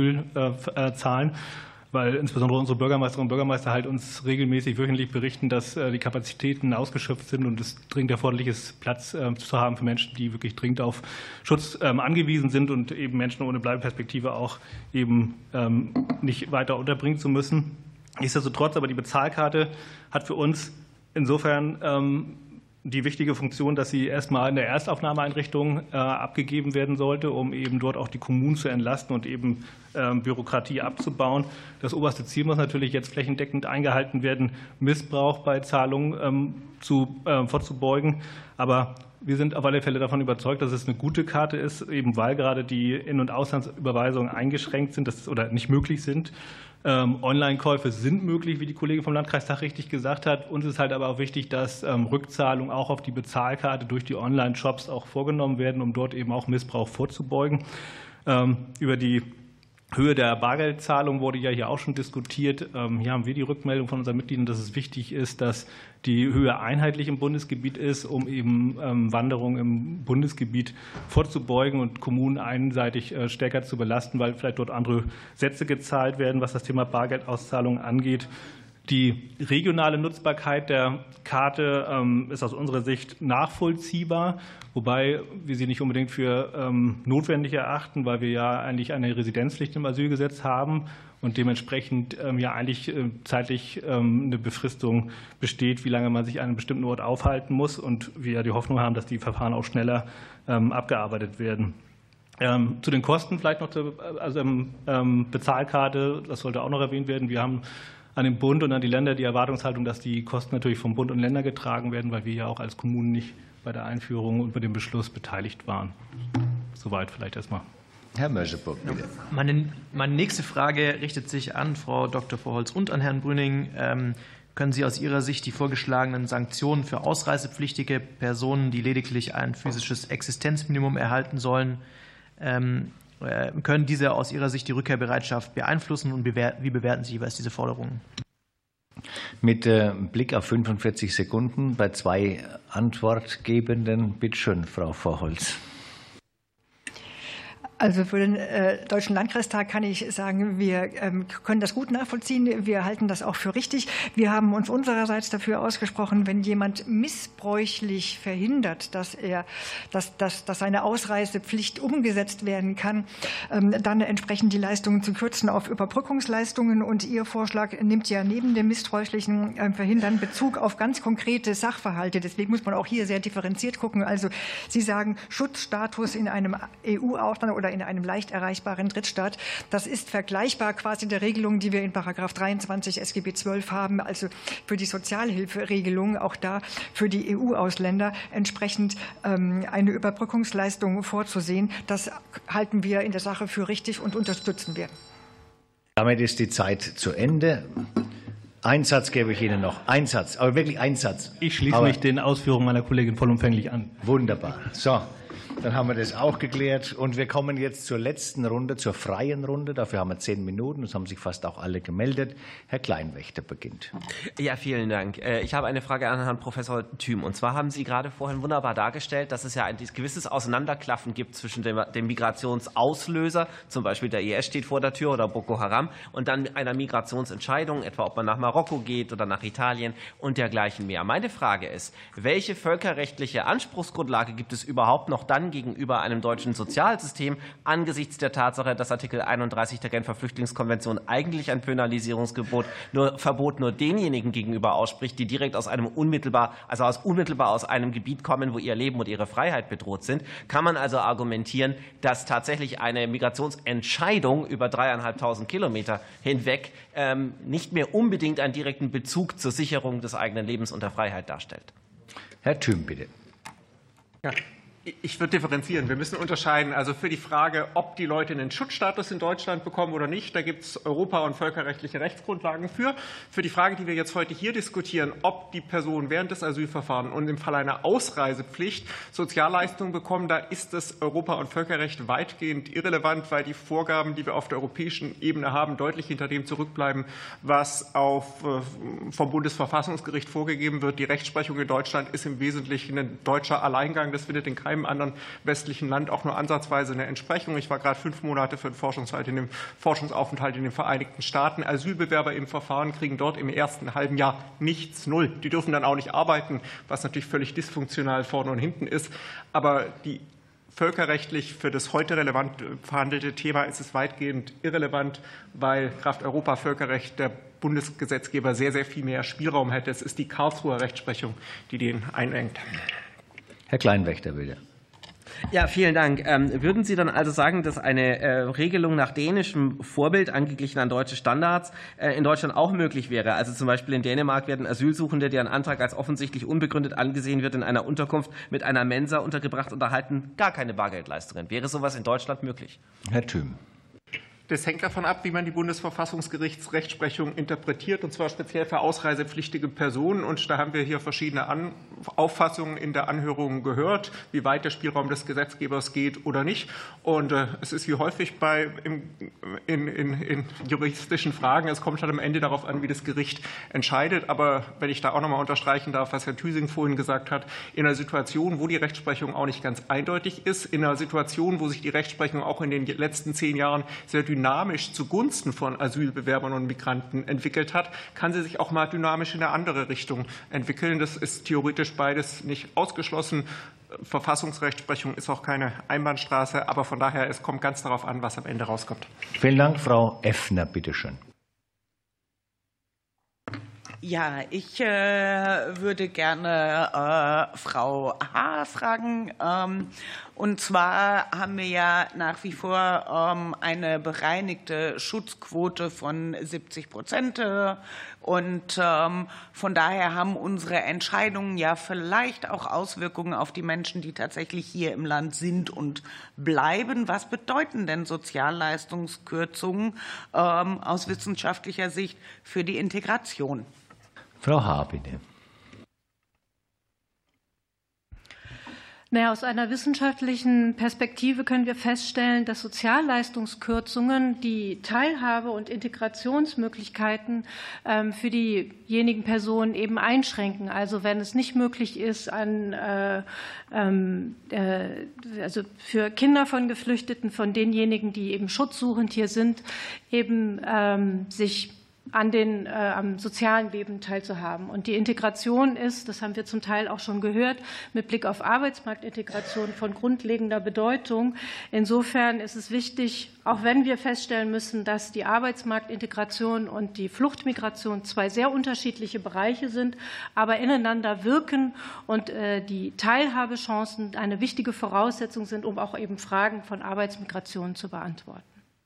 Asylzahlen, äh, weil insbesondere unsere Bürgermeisterinnen und Bürgermeister halt uns regelmäßig wöchentlich berichten, dass äh, die Kapazitäten ausgeschöpft sind und es dringend erforderlich ist, Platz äh, zu haben für Menschen, die wirklich dringend auf Schutz ähm, angewiesen sind und eben Menschen ohne Bleibeperspektive auch eben ähm, nicht weiter unterbringen zu müssen. Nichtsdestotrotz aber die Bezahlkarte hat für uns insofern ähm, die wichtige Funktion, dass sie erstmal in der Erstaufnahmeeinrichtung äh, abgegeben werden sollte, um eben dort auch die Kommunen zu entlasten und eben ähm, Bürokratie abzubauen. Das oberste Ziel muss natürlich jetzt flächendeckend eingehalten werden, Missbrauch bei Zahlungen ähm, zu, äh, vorzubeugen. Aber wir sind auf alle Fälle davon überzeugt, dass es eine gute Karte ist, eben weil gerade die In- und Auslandsüberweisungen eingeschränkt sind dass, oder nicht möglich sind. Ähm, Online-Käufe sind möglich, wie die Kollegin vom Landkreistag richtig gesagt hat. Uns ist halt aber auch wichtig, dass ähm, Rückzahlungen auch auf die Bezahlkarte durch die Online-Shops auch vorgenommen werden, um dort eben auch Missbrauch vorzubeugen. Ähm, über die Höhe der Bargeldzahlung wurde ja hier auch schon diskutiert. Hier haben wir die Rückmeldung von unseren Mitgliedern, dass es wichtig ist, dass die Höhe einheitlich im Bundesgebiet ist, um eben Wanderungen im Bundesgebiet vorzubeugen und Kommunen einseitig stärker zu belasten, weil vielleicht dort andere Sätze gezahlt werden, was das Thema Bargeldauszahlungen angeht. Die regionale Nutzbarkeit der Karte ähm, ist aus unserer Sicht nachvollziehbar, wobei wir sie nicht unbedingt für ähm, notwendig erachten, weil wir ja eigentlich eine Residenzpflicht im Asylgesetz haben und dementsprechend ähm, ja eigentlich äh, zeitlich ähm, eine Befristung besteht, wie lange man sich an einem bestimmten Ort aufhalten muss und wir ja die Hoffnung haben, dass die Verfahren auch schneller ähm, abgearbeitet werden. Ähm, zu den Kosten vielleicht noch zur also, ähm, Bezahlkarte, das sollte auch noch erwähnt werden. Wir haben an den Bund und an die Länder die Erwartungshaltung, dass die Kosten natürlich vom Bund und Ländern getragen werden, weil wir ja auch als Kommunen nicht bei der Einführung und bei dem Beschluss beteiligt waren. Soweit vielleicht erstmal. Herr Mörseburg, bitte. Meine, meine nächste Frage richtet sich an Frau Doktor Vorholz und an Herrn Brüning. Ähm, können Sie aus Ihrer Sicht die vorgeschlagenen Sanktionen für ausreisepflichtige Personen, die lediglich ein physisches Existenzminimum erhalten sollen, ähm, können diese aus Ihrer Sicht die Rückkehrbereitschaft beeinflussen und wie bewerten Sie jeweils diese Forderungen? Mit Blick auf fünfundvierzig Sekunden bei zwei Antwortgebenden. Bitte schön, Frau Vorholz. Also für den äh, Deutschen Landkreistag kann ich sagen, wir ähm, können das gut nachvollziehen. Wir halten das auch für richtig. Wir haben uns unsererseits dafür ausgesprochen, wenn jemand missbräuchlich verhindert, dass er, dass, dass, dass seine Ausreisepflicht umgesetzt werden kann, ähm, dann entsprechend die Leistungen zu kürzen auf Überbrückungsleistungen. Und Ihr Vorschlag nimmt ja neben dem missbräuchlichen äh, Verhindern Bezug auf ganz konkrete Sachverhalte. Deswegen muss man auch hier sehr differenziert gucken. Also Sie sagen Schutzstatus in einem E U-Ausland oder in einem leicht erreichbaren Drittstaat. Das ist vergleichbar quasi der Regelung, die wir in Paragraph dreiundzwanzig S G B zwölf haben, also für die Sozialhilferegelung, auch da für die E U-Ausländer entsprechend ähm, eine Überbrückungsleistung vorzusehen. Das halten wir in der Sache für richtig und unterstützen wir. Damit ist die Zeit zu Ende. Einen Satz gebe ich Ihnen noch. Ein Satz, aber wirklich ein Satz. Ich schließe aber mich den Ausführungen meiner Kollegin vollumfänglich an. Wunderbar. So. Dann haben wir das auch geklärt. Und wir kommen jetzt zur letzten Runde, zur freien Runde. Dafür haben wir zehn Minuten. Es haben sich fast auch alle gemeldet. Herr Kleinwächter beginnt. Ja, vielen Dank. Ich habe eine Frage an Herrn Professor Thüm. Und zwar haben Sie gerade vorhin wunderbar dargestellt, dass es ja ein gewisses Auseinanderklaffen gibt zwischen dem, dem Migrationsauslöser, zum Beispiel der I S steht vor der Tür oder Boko Haram, und dann einer Migrationsentscheidung, etwa ob man nach Marokko geht oder nach Italien und dergleichen mehr. Meine Frage ist, welche völkerrechtliche Anspruchsgrundlage gibt es überhaupt noch dann dann gegenüber einem deutschen Sozialsystem angesichts der Tatsache, dass Artikel einunddreißig der Genfer Flüchtlingskonvention eigentlich ein Penalisierungsgebot nur Verbot nur denjenigen gegenüber ausspricht, die direkt aus einem unmittelbar, also aus unmittelbar aus einem Gebiet kommen, wo ihr Leben und ihre Freiheit bedroht sind, kann man also argumentieren, dass tatsächlich eine Migrationsentscheidung über dreieinhalbtausend Kilometer hinweg ähm, nicht mehr unbedingt einen direkten Bezug zur Sicherung des eigenen Lebens und der Freiheit darstellt. Herr Thüm, bitte. Ja. Ich würde differenzieren. Wir müssen unterscheiden. Also für die Frage, ob die Leute einen Schutzstatus in Deutschland bekommen oder nicht, da gibt es Europa- und völkerrechtliche Rechtsgrundlagen für. Für die Frage, die wir jetzt heute hier diskutieren, ob die Person während des Asylverfahrens und im Fall einer Ausreisepflicht Sozialleistungen bekommen, da ist das Europa- und Völkerrecht weitgehend irrelevant, weil die Vorgaben, die wir auf der europäischen Ebene haben, deutlich hinter dem zurückbleiben, was auf, vom Bundesverfassungsgericht vorgegeben wird. Die Rechtsprechung in Deutschland ist im Wesentlichen ein deutscher Alleingang. Das findet in keinem einem anderen westlichen Land auch nur ansatzweise eine Entsprechung. Ich war gerade fünf Monate für einen Forschungsaufenthalt in, dem, Forschungsaufenthalt in den Vereinigten Staaten. Asylbewerber im Verfahren kriegen dort im ersten halben Jahr nichts, null. Die dürfen dann auch nicht arbeiten, was natürlich völlig dysfunktional vorne und hinten ist. Aber die völkerrechtlich für das heute relevant verhandelte Thema ist es weitgehend irrelevant, weil Kraft Europa Völkerrecht der Bundesgesetzgeber sehr, sehr viel mehr Spielraum hätte. Es ist die Karlsruher Rechtsprechung, die den einengt. Herr Kleinwächter, bitte. Ja, vielen Dank. Ähm, würden Sie dann also sagen, dass eine äh, Regelung nach dänischem Vorbild, angeglichen an deutsche Standards, äh, in Deutschland auch möglich wäre? Also zum Beispiel in Dänemark werden Asylsuchende, deren Antrag als offensichtlich unbegründet angesehen wird, in einer Unterkunft mit einer Mensa untergebracht und erhalten gar keine Bargeldleistungen. Wäre sowas in Deutschland möglich? Herr Thüm. Das hängt davon ab, wie man die Bundesverfassungsgerichtsrechtsprechung interpretiert, und zwar speziell für ausreisepflichtige Personen. Und da haben wir hier verschiedene An- Auffassungen in der Anhörung gehört, wie weit der Spielraum des Gesetzgebers geht oder nicht. Und äh, es ist wie häufig bei im, in, in, in juristischen Fragen, es kommt halt am Ende darauf an, wie das Gericht entscheidet. Aber wenn ich da auch noch mal unterstreichen darf, was Herr Thüsing vorhin gesagt hat, in einer Situation, wo die Rechtsprechung auch nicht ganz eindeutig ist, in einer Situation, wo sich die Rechtsprechung auch in den letzten zehn Jahren sehr dynamisch dynamisch zugunsten von Asylbewerbern und Migranten entwickelt hat, kann sie sich auch mal dynamisch in eine andere Richtung entwickeln. Das ist theoretisch beides nicht ausgeschlossen. Verfassungsrechtsprechung ist auch keine Einbahnstraße, aber von daher, es kommt ganz darauf an, was am Ende rauskommt. Vielen Dank, Frau Effner, bitteschön. Ja, ich äh, würde gerne äh, Frau H. fragen. Ähm, und zwar haben wir ja nach wie vor ähm, eine bereinigte Schutzquote von siebzig Prozent. Äh, und ähm, von daher haben unsere Entscheidungen ja vielleicht auch Auswirkungen auf die Menschen, die tatsächlich hier im Land sind und bleiben. Was bedeuten denn Sozialleistungskürzungen ähm, aus wissenschaftlicher Sicht für die Integration? Frau Haar, bitte. Naja, aus einer wissenschaftlichen Perspektive können wir feststellen, dass Sozialleistungskürzungen die Teilhabe- und Integrationsmöglichkeiten ähm, für diejenigen Personen eben einschränken. Also wenn es nicht möglich ist, an, äh, äh, also für Kinder von Geflüchteten, von denjenigen, die eben schutzsuchend hier sind, eben ähm, sich an den, äh, am sozialen Leben teilzuhaben. Und die Integration ist, das haben wir zum Teil auch schon gehört, mit Blick auf Arbeitsmarktintegration von grundlegender Bedeutung. Insofern ist es wichtig, auch wenn wir feststellen müssen, dass die Arbeitsmarktintegration und die Fluchtmigration zwei sehr unterschiedliche Bereiche sind, aber ineinander wirken und äh, die Teilhabechancen eine wichtige Voraussetzung sind, um auch eben Fragen von Arbeitsmigration zu beantworten.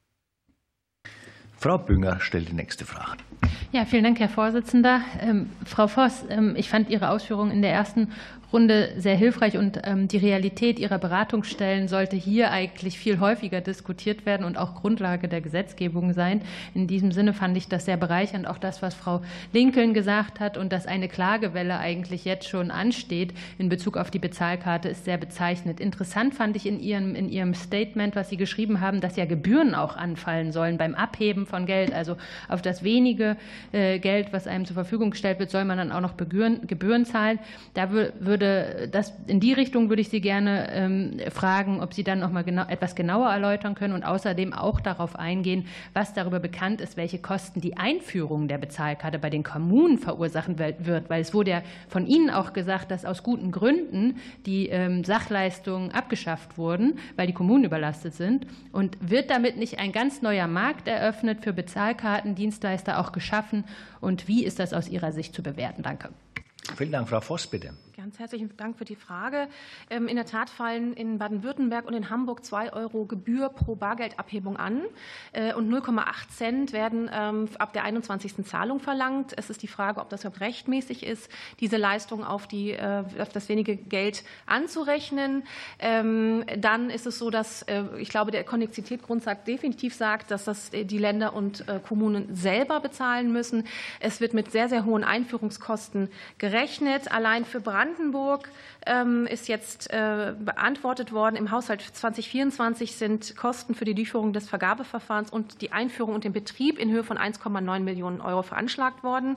Frau Bünger stellt die nächste Frage. Ja, vielen Dank, Herr Vorsitzender. Ähm, Frau Voss, ähm, ich fand Ihre Ausführungen in der ersten Runde sehr hilfreich und ähm, die Realität Ihrer Beratungsstellen sollte hier eigentlich viel häufiger diskutiert werden und auch Grundlage der Gesetzgebung sein. In diesem Sinne fand ich das sehr bereichernd, auch das, was Frau Lincoln gesagt hat und dass eine Klagewelle eigentlich jetzt schon ansteht in Bezug auf die Bezahlkarte, ist sehr bezeichnend. Interessant fand ich in Ihrem, in Ihrem Statement, was Sie geschrieben haben, dass ja Gebühren auch anfallen sollen beim Abheben von Geld, also auf das wenige wenige Geld, was einem zur Verfügung gestellt wird, soll man dann auch noch Gebühren, Gebühren zahlen. Da würde das, in die Richtung würde ich Sie gerne ähm, fragen, ob Sie dann noch mal genau, etwas genauer erläutern können und außerdem auch darauf eingehen, was darüber bekannt ist, welche Kosten die Einführung der Bezahlkarte bei den Kommunen verursachen wird, weil es wurde ja von Ihnen auch gesagt, dass aus guten Gründen die ähm, Sachleistungen abgeschafft wurden, weil die Kommunen überlastet sind. Und wird damit nicht ein ganz neuer Markt eröffnet für Bezahlkartendienstleister auch geschaffen? Und wie ist das aus Ihrer Sicht zu bewerten? Danke. Vielen Dank, Frau Voss, bitte. Ganz herzlichen Dank für die Frage. In der Tat fallen in Baden-Württemberg und in Hamburg zwei Euro Gebühr pro Bargeldabhebung an und null Komma acht Cent werden ab der einundzwanzigsten Zahlung verlangt. Es ist die Frage, ob das überhaupt rechtmäßig ist, diese Leistung auf, die, auf das wenige Geld anzurechnen. Dann ist es so, dass ich glaube, der Konnexitätsgrundsatz definitiv sagt, dass das die Länder und Kommunen selber bezahlen müssen. Es wird mit sehr, sehr hohen Einführungskosten gerechnet. Allein für Brandenburg ist jetzt beantwortet worden. Im Haushalt zweitausendvierundzwanzig sind Kosten für die Durchführung des Vergabeverfahrens und die Einführung und den Betrieb in Höhe von eins Komma neun Millionen Euro veranschlagt worden.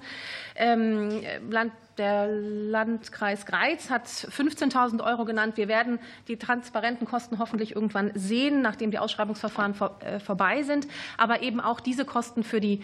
Der Landkreis Greiz hat fünfzehntausend Euro genannt. Wir werden die transparenten Kosten hoffentlich irgendwann sehen, nachdem die Ausschreibungsverfahren vorbei sind. Aber eben auch diese Kosten für die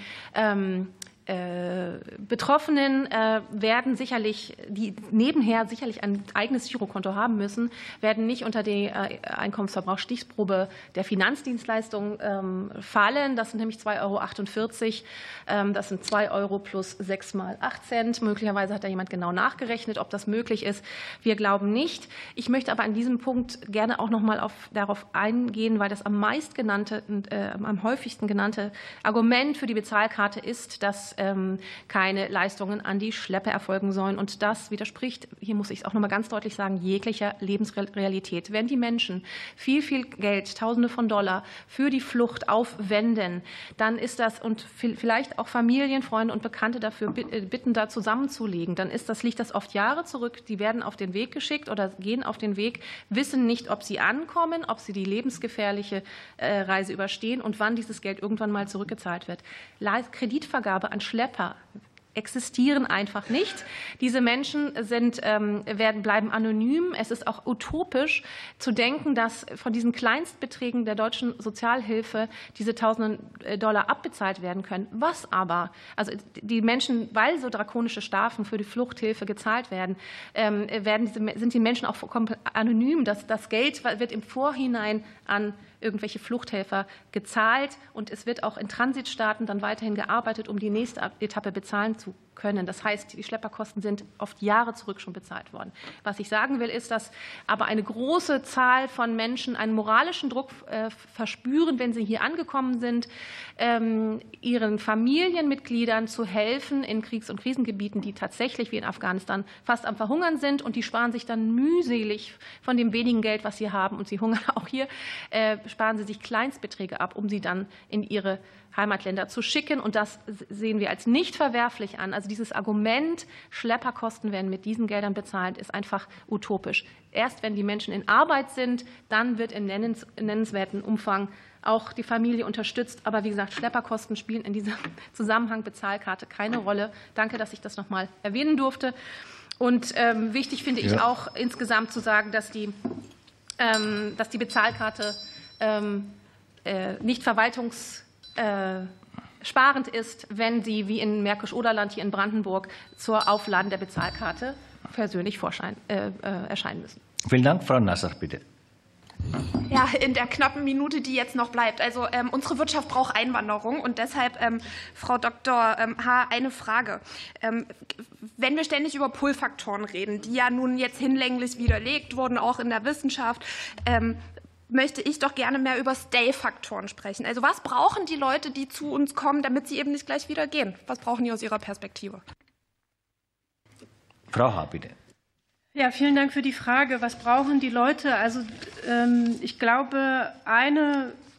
Betroffenen werden sicherlich, die nebenher sicherlich ein eigenes Girokonto haben müssen, werden nicht unter die Einkommensverbrauchsstichprobe der Finanzdienstleistung fallen. Das sind nämlich zwei Euro achtundvierzig. Das sind zwei Euro plus sechs mal acht Cent. Möglicherweise hat da jemand genau nachgerechnet, ob das möglich ist. Wir glauben nicht. Ich möchte aber an diesem Punkt gerne auch noch mal auf, darauf eingehen, weil das am meist genannte, äh, am häufigsten genannte Argument für die Bezahlkarte ist, dass keine Leistungen an die Schlepper erfolgen sollen. Und das widerspricht, hier muss ich es auch noch mal ganz deutlich sagen, jeglicher Lebensrealität. Wenn die Menschen viel, viel Geld, Tausende von Dollar für die Flucht aufwenden, dann ist das, und vielleicht auch Familien, Freunde und Bekannte dafür bitten, da zusammenzulegen, dann ist das, liegt das oft Jahre zurück. Die werden auf den Weg geschickt oder gehen auf den Weg, wissen nicht, ob sie ankommen, ob sie die lebensgefährliche Reise überstehen und wann dieses Geld irgendwann mal zurückgezahlt wird. Kreditvergabe an Schlepper existieren einfach nicht. Diese Menschen sind, werden, bleiben anonym. Es ist auch utopisch zu denken, dass von diesen Kleinstbeträgen der deutschen Sozialhilfe diese Tausenden Dollar abbezahlt werden können. Was aber, also die Menschen, weil so drakonische Strafen für die Fluchthilfe gezahlt werden, werden diese, sind die Menschen auch vollkommen anonym. Das, das Geld wird im Vorhinein an irgendwelche Fluchthelfer gezahlt und es wird auch in Transitstaaten dann weiterhin gearbeitet, um die nächste Etappe bezahlen zu können. Das heißt, die Schlepperkosten sind oft Jahre zurück schon bezahlt worden. Was ich sagen will, ist, dass aber eine große Zahl von Menschen einen moralischen Druck äh, verspüren, wenn sie hier angekommen sind, ähm, ihren Familienmitgliedern zu helfen in Kriegs- und Krisengebieten, die tatsächlich wie in Afghanistan fast am Verhungern sind, und die sparen sich dann mühselig von dem wenigen Geld, was sie haben, und sie hungern auch hier, äh, sparen sie sich Kleinstbeträge ab, um sie dann in ihre Heimatländer zu schicken. Und das sehen wir als nicht verwerflich an. Also dieses Argument, Schlepperkosten werden mit diesen Geldern bezahlt, ist einfach utopisch. Erst wenn die Menschen in Arbeit sind, dann wird in nennenswerten Umfang auch die Familie unterstützt. Aber wie gesagt, Schlepperkosten spielen in diesem Zusammenhang Bezahlkarte keine Rolle. Danke, dass ich das noch mal erwähnen durfte. Und ähm, wichtig finde ich ja. auch insgesamt zu sagen, dass die, ähm, dass die Bezahlkarte ähm, äh, nicht verwaltungs Äh, sparend ist, wenn sie wie in Märkisch-Oderland hier in Brandenburg zur Aufladen der Bezahlkarte persönlich vorschein, äh, äh, erscheinen müssen. Vielen Dank. Frau Nassach, bitte. Ja, in der knappen Minute, die jetzt noch bleibt. Also ähm, unsere Wirtschaft braucht Einwanderung und deshalb, ähm, Frau Doktor H., eine Frage. Ähm, wenn wir ständig über Pull-Faktoren reden, die ja nun jetzt hinlänglich widerlegt wurden, auch in der Wissenschaft, ähm, möchte ich doch gerne mehr über Stay-Faktoren sprechen. Also was brauchen die Leute, die zu uns kommen, damit sie eben nicht gleich wieder gehen? Was brauchen die aus Ihrer Perspektive? Frau H., bitte. Ja, vielen Dank für die Frage. Was brauchen die Leute? Also ähm, ich glaube, eine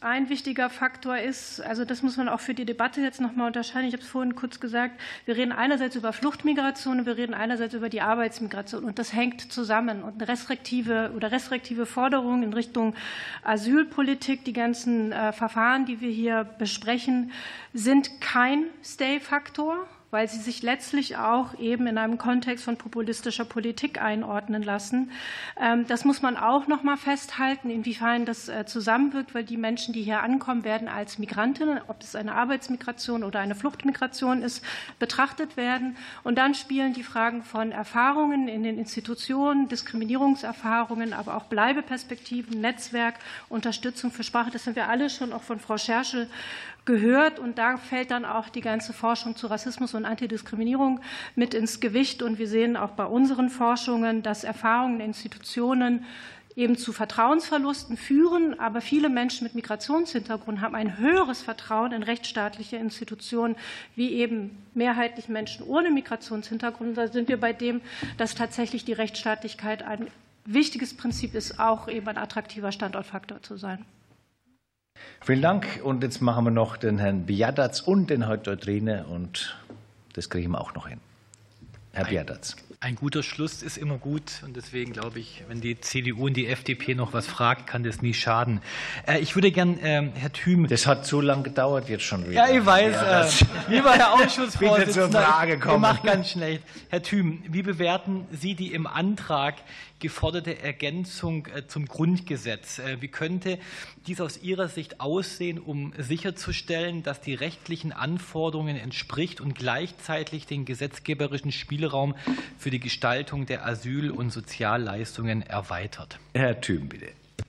ein wichtiger Faktor ist, also das muss man auch für die Debatte jetzt noch mal unterscheiden. Ich habe es vorhin kurz gesagt, wir reden einerseits über Fluchtmigration und wir reden einerseits über die Arbeitsmigration. Und das hängt zusammen. Und eine restriktive oder restriktive Forderungen in Richtung Asylpolitik, die ganzen äh, Verfahren, die wir hier besprechen, sind kein Stay-Faktor, weil sie sich letztlich auch eben in einem Kontext von populistischer Politik einordnen lassen. Das muss man auch noch mal festhalten, inwiefern das zusammenwirkt, weil die Menschen, die hier ankommen, werden als Migrantinnen, ob es eine Arbeitsmigration oder eine Fluchtmigration ist, betrachtet werden. Und dann spielen die Fragen von Erfahrungen in den Institutionen, Diskriminierungserfahrungen, aber auch Bleibeperspektiven, Netzwerk, Unterstützung für Sprache. Das haben wir alle schon auch von Frau Scherschel gehört. Und da fällt dann auch die ganze Forschung zu Rassismus und Antidiskriminierung mit ins Gewicht. Und wir sehen auch bei unseren Forschungen, dass Erfahrungen in Institutionen eben zu Vertrauensverlusten führen. Aber viele Menschen mit Migrationshintergrund haben ein höheres Vertrauen in rechtsstaatliche Institutionen wie eben mehrheitlich Menschen ohne Migrationshintergrund. Da sind wir bei dem, dass tatsächlich die Rechtsstaatlichkeit ein wichtiges Prinzip ist, auch eben ein attraktiver Standortfaktor zu sein. Vielen Dank. Und jetzt machen wir noch den Herrn Biadatz und den Herrn Teutrine, und das kriegen wir auch noch hin. Herr Biadatz. Ein guter Schluss ist immer gut, und deswegen glaube ich, wenn die C D U und die F D P noch was fragt, kann das nie schaden. Ich würde gern, äh, Herr Thüm. Das hat zu lange gedauert jetzt schon wieder. Ja, ich weiß. Ja, äh, lieber Herr Ausschussvorsitzender, bitte zur Frage kommen. Ich mache ganz schnell. Herr Thüm, wie bewerten Sie die im Antrag geforderte Ergänzung zum Grundgesetz? Wie könnte dies aus Ihrer Sicht aussehen, um sicherzustellen, dass die rechtlichen Anforderungen entspricht und gleichzeitig den gesetzgeberischen Spielraum für die Gestaltung der Asyl- und Sozialleistungen erweitert? Herr Thüm, bitte.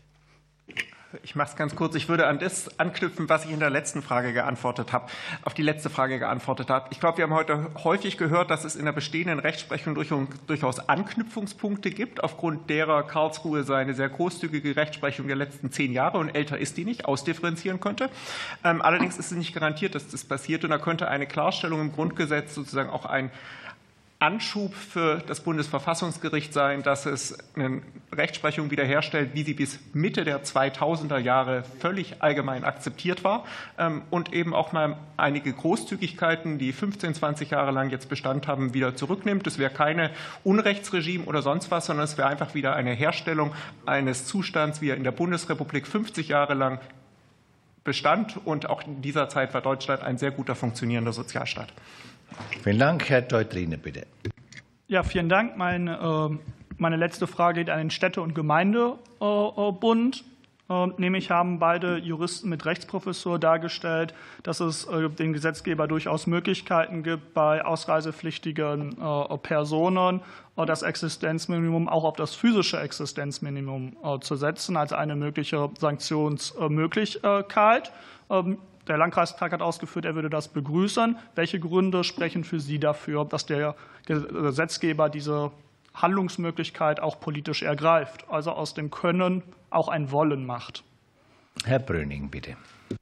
Ich mache es ganz kurz. Ich würde an das anknüpfen, was ich in der letzten Frage geantwortet habe, auf die letzte Frage geantwortet habe. Ich glaube, wir haben heute häufig gehört, dass es in der bestehenden Rechtsprechung durchaus Anknüpfungspunkte gibt, aufgrund derer Karlsruhe seine sehr großzügige Rechtsprechung der letzten zehn Jahre, und älter ist die nicht, ausdifferenzieren könnte. Allerdings ist es nicht garantiert, dass das passiert, und da könnte eine Klarstellung im Grundgesetz sozusagen auch ein Anschub für das Bundesverfassungsgericht sein, dass es eine Rechtsprechung wiederherstellt, wie sie bis Mitte der zweitausender Jahre völlig allgemein akzeptiert war, und eben auch mal einige Großzügigkeiten, die fünfzehn, zwanzig Jahre lang jetzt Bestand haben, wieder zurücknimmt. Es wäre keine Unrechtsregime oder sonst was, sondern es wäre einfach wieder eine Herstellung eines Zustands, wie er in der Bundesrepublik fünfzig Jahre lang bestand, und auch in dieser Zeit war Deutschland ein sehr guter funktionierender Sozialstaat. Vielen Dank. Herr Teutrine, bitte. Ja, vielen Dank. Meine, meine letzte Frage geht an den Städte- und Gemeindebund. Nämlich haben beide Juristen mit Rechtsprofessur dargestellt, dass es dem Gesetzgeber durchaus Möglichkeiten gibt, bei ausreisepflichtigen Personen das Existenzminimum auch auf das physische Existenzminimum zu setzen, als eine mögliche Sanktionsmöglichkeit. Der Landkreistag hat ausgeführt, er würde das begrüßen. Welche Gründe sprechen für Sie dafür, dass der Gesetzgeber diese Handlungsmöglichkeit auch politisch ergreift, also aus dem Können auch ein Wollen macht? Herr Bröning, bitte.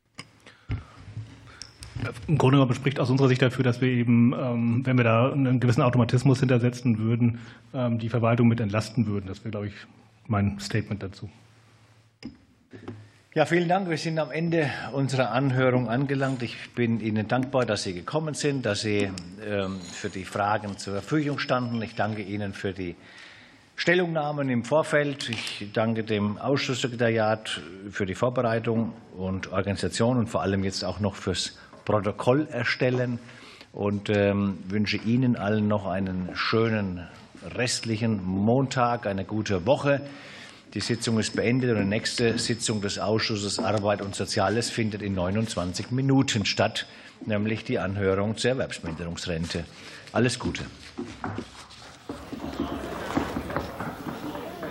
Im Grunde genommen spricht aus unserer Sicht dafür, dass wir eben, wenn wir da einen gewissen Automatismus hintersetzen würden, die Verwaltung mit entlasten würden. Das wäre, glaube ich, mein Statement dazu. Ja, vielen Dank. Wir sind am Ende unserer Anhörung angelangt. Ich bin Ihnen dankbar, dass Sie gekommen sind, dass Sie ähm, für die Fragen zur Verfügung standen. Ich danke Ihnen für die Stellungnahmen im Vorfeld. Ich danke dem Ausschusssekretariat für die Vorbereitung und Organisation und vor allem jetzt auch noch fürs Protokoll erstellen, und ähm, wünsche Ihnen allen noch einen schönen restlichen Montag, eine gute Woche. Die Sitzung ist beendet, und die nächste Sitzung des Ausschusses Arbeit und Soziales findet in neunundzwanzig Minuten statt, nämlich die Anhörung zur Erwerbsminderungsrente. Alles Gute.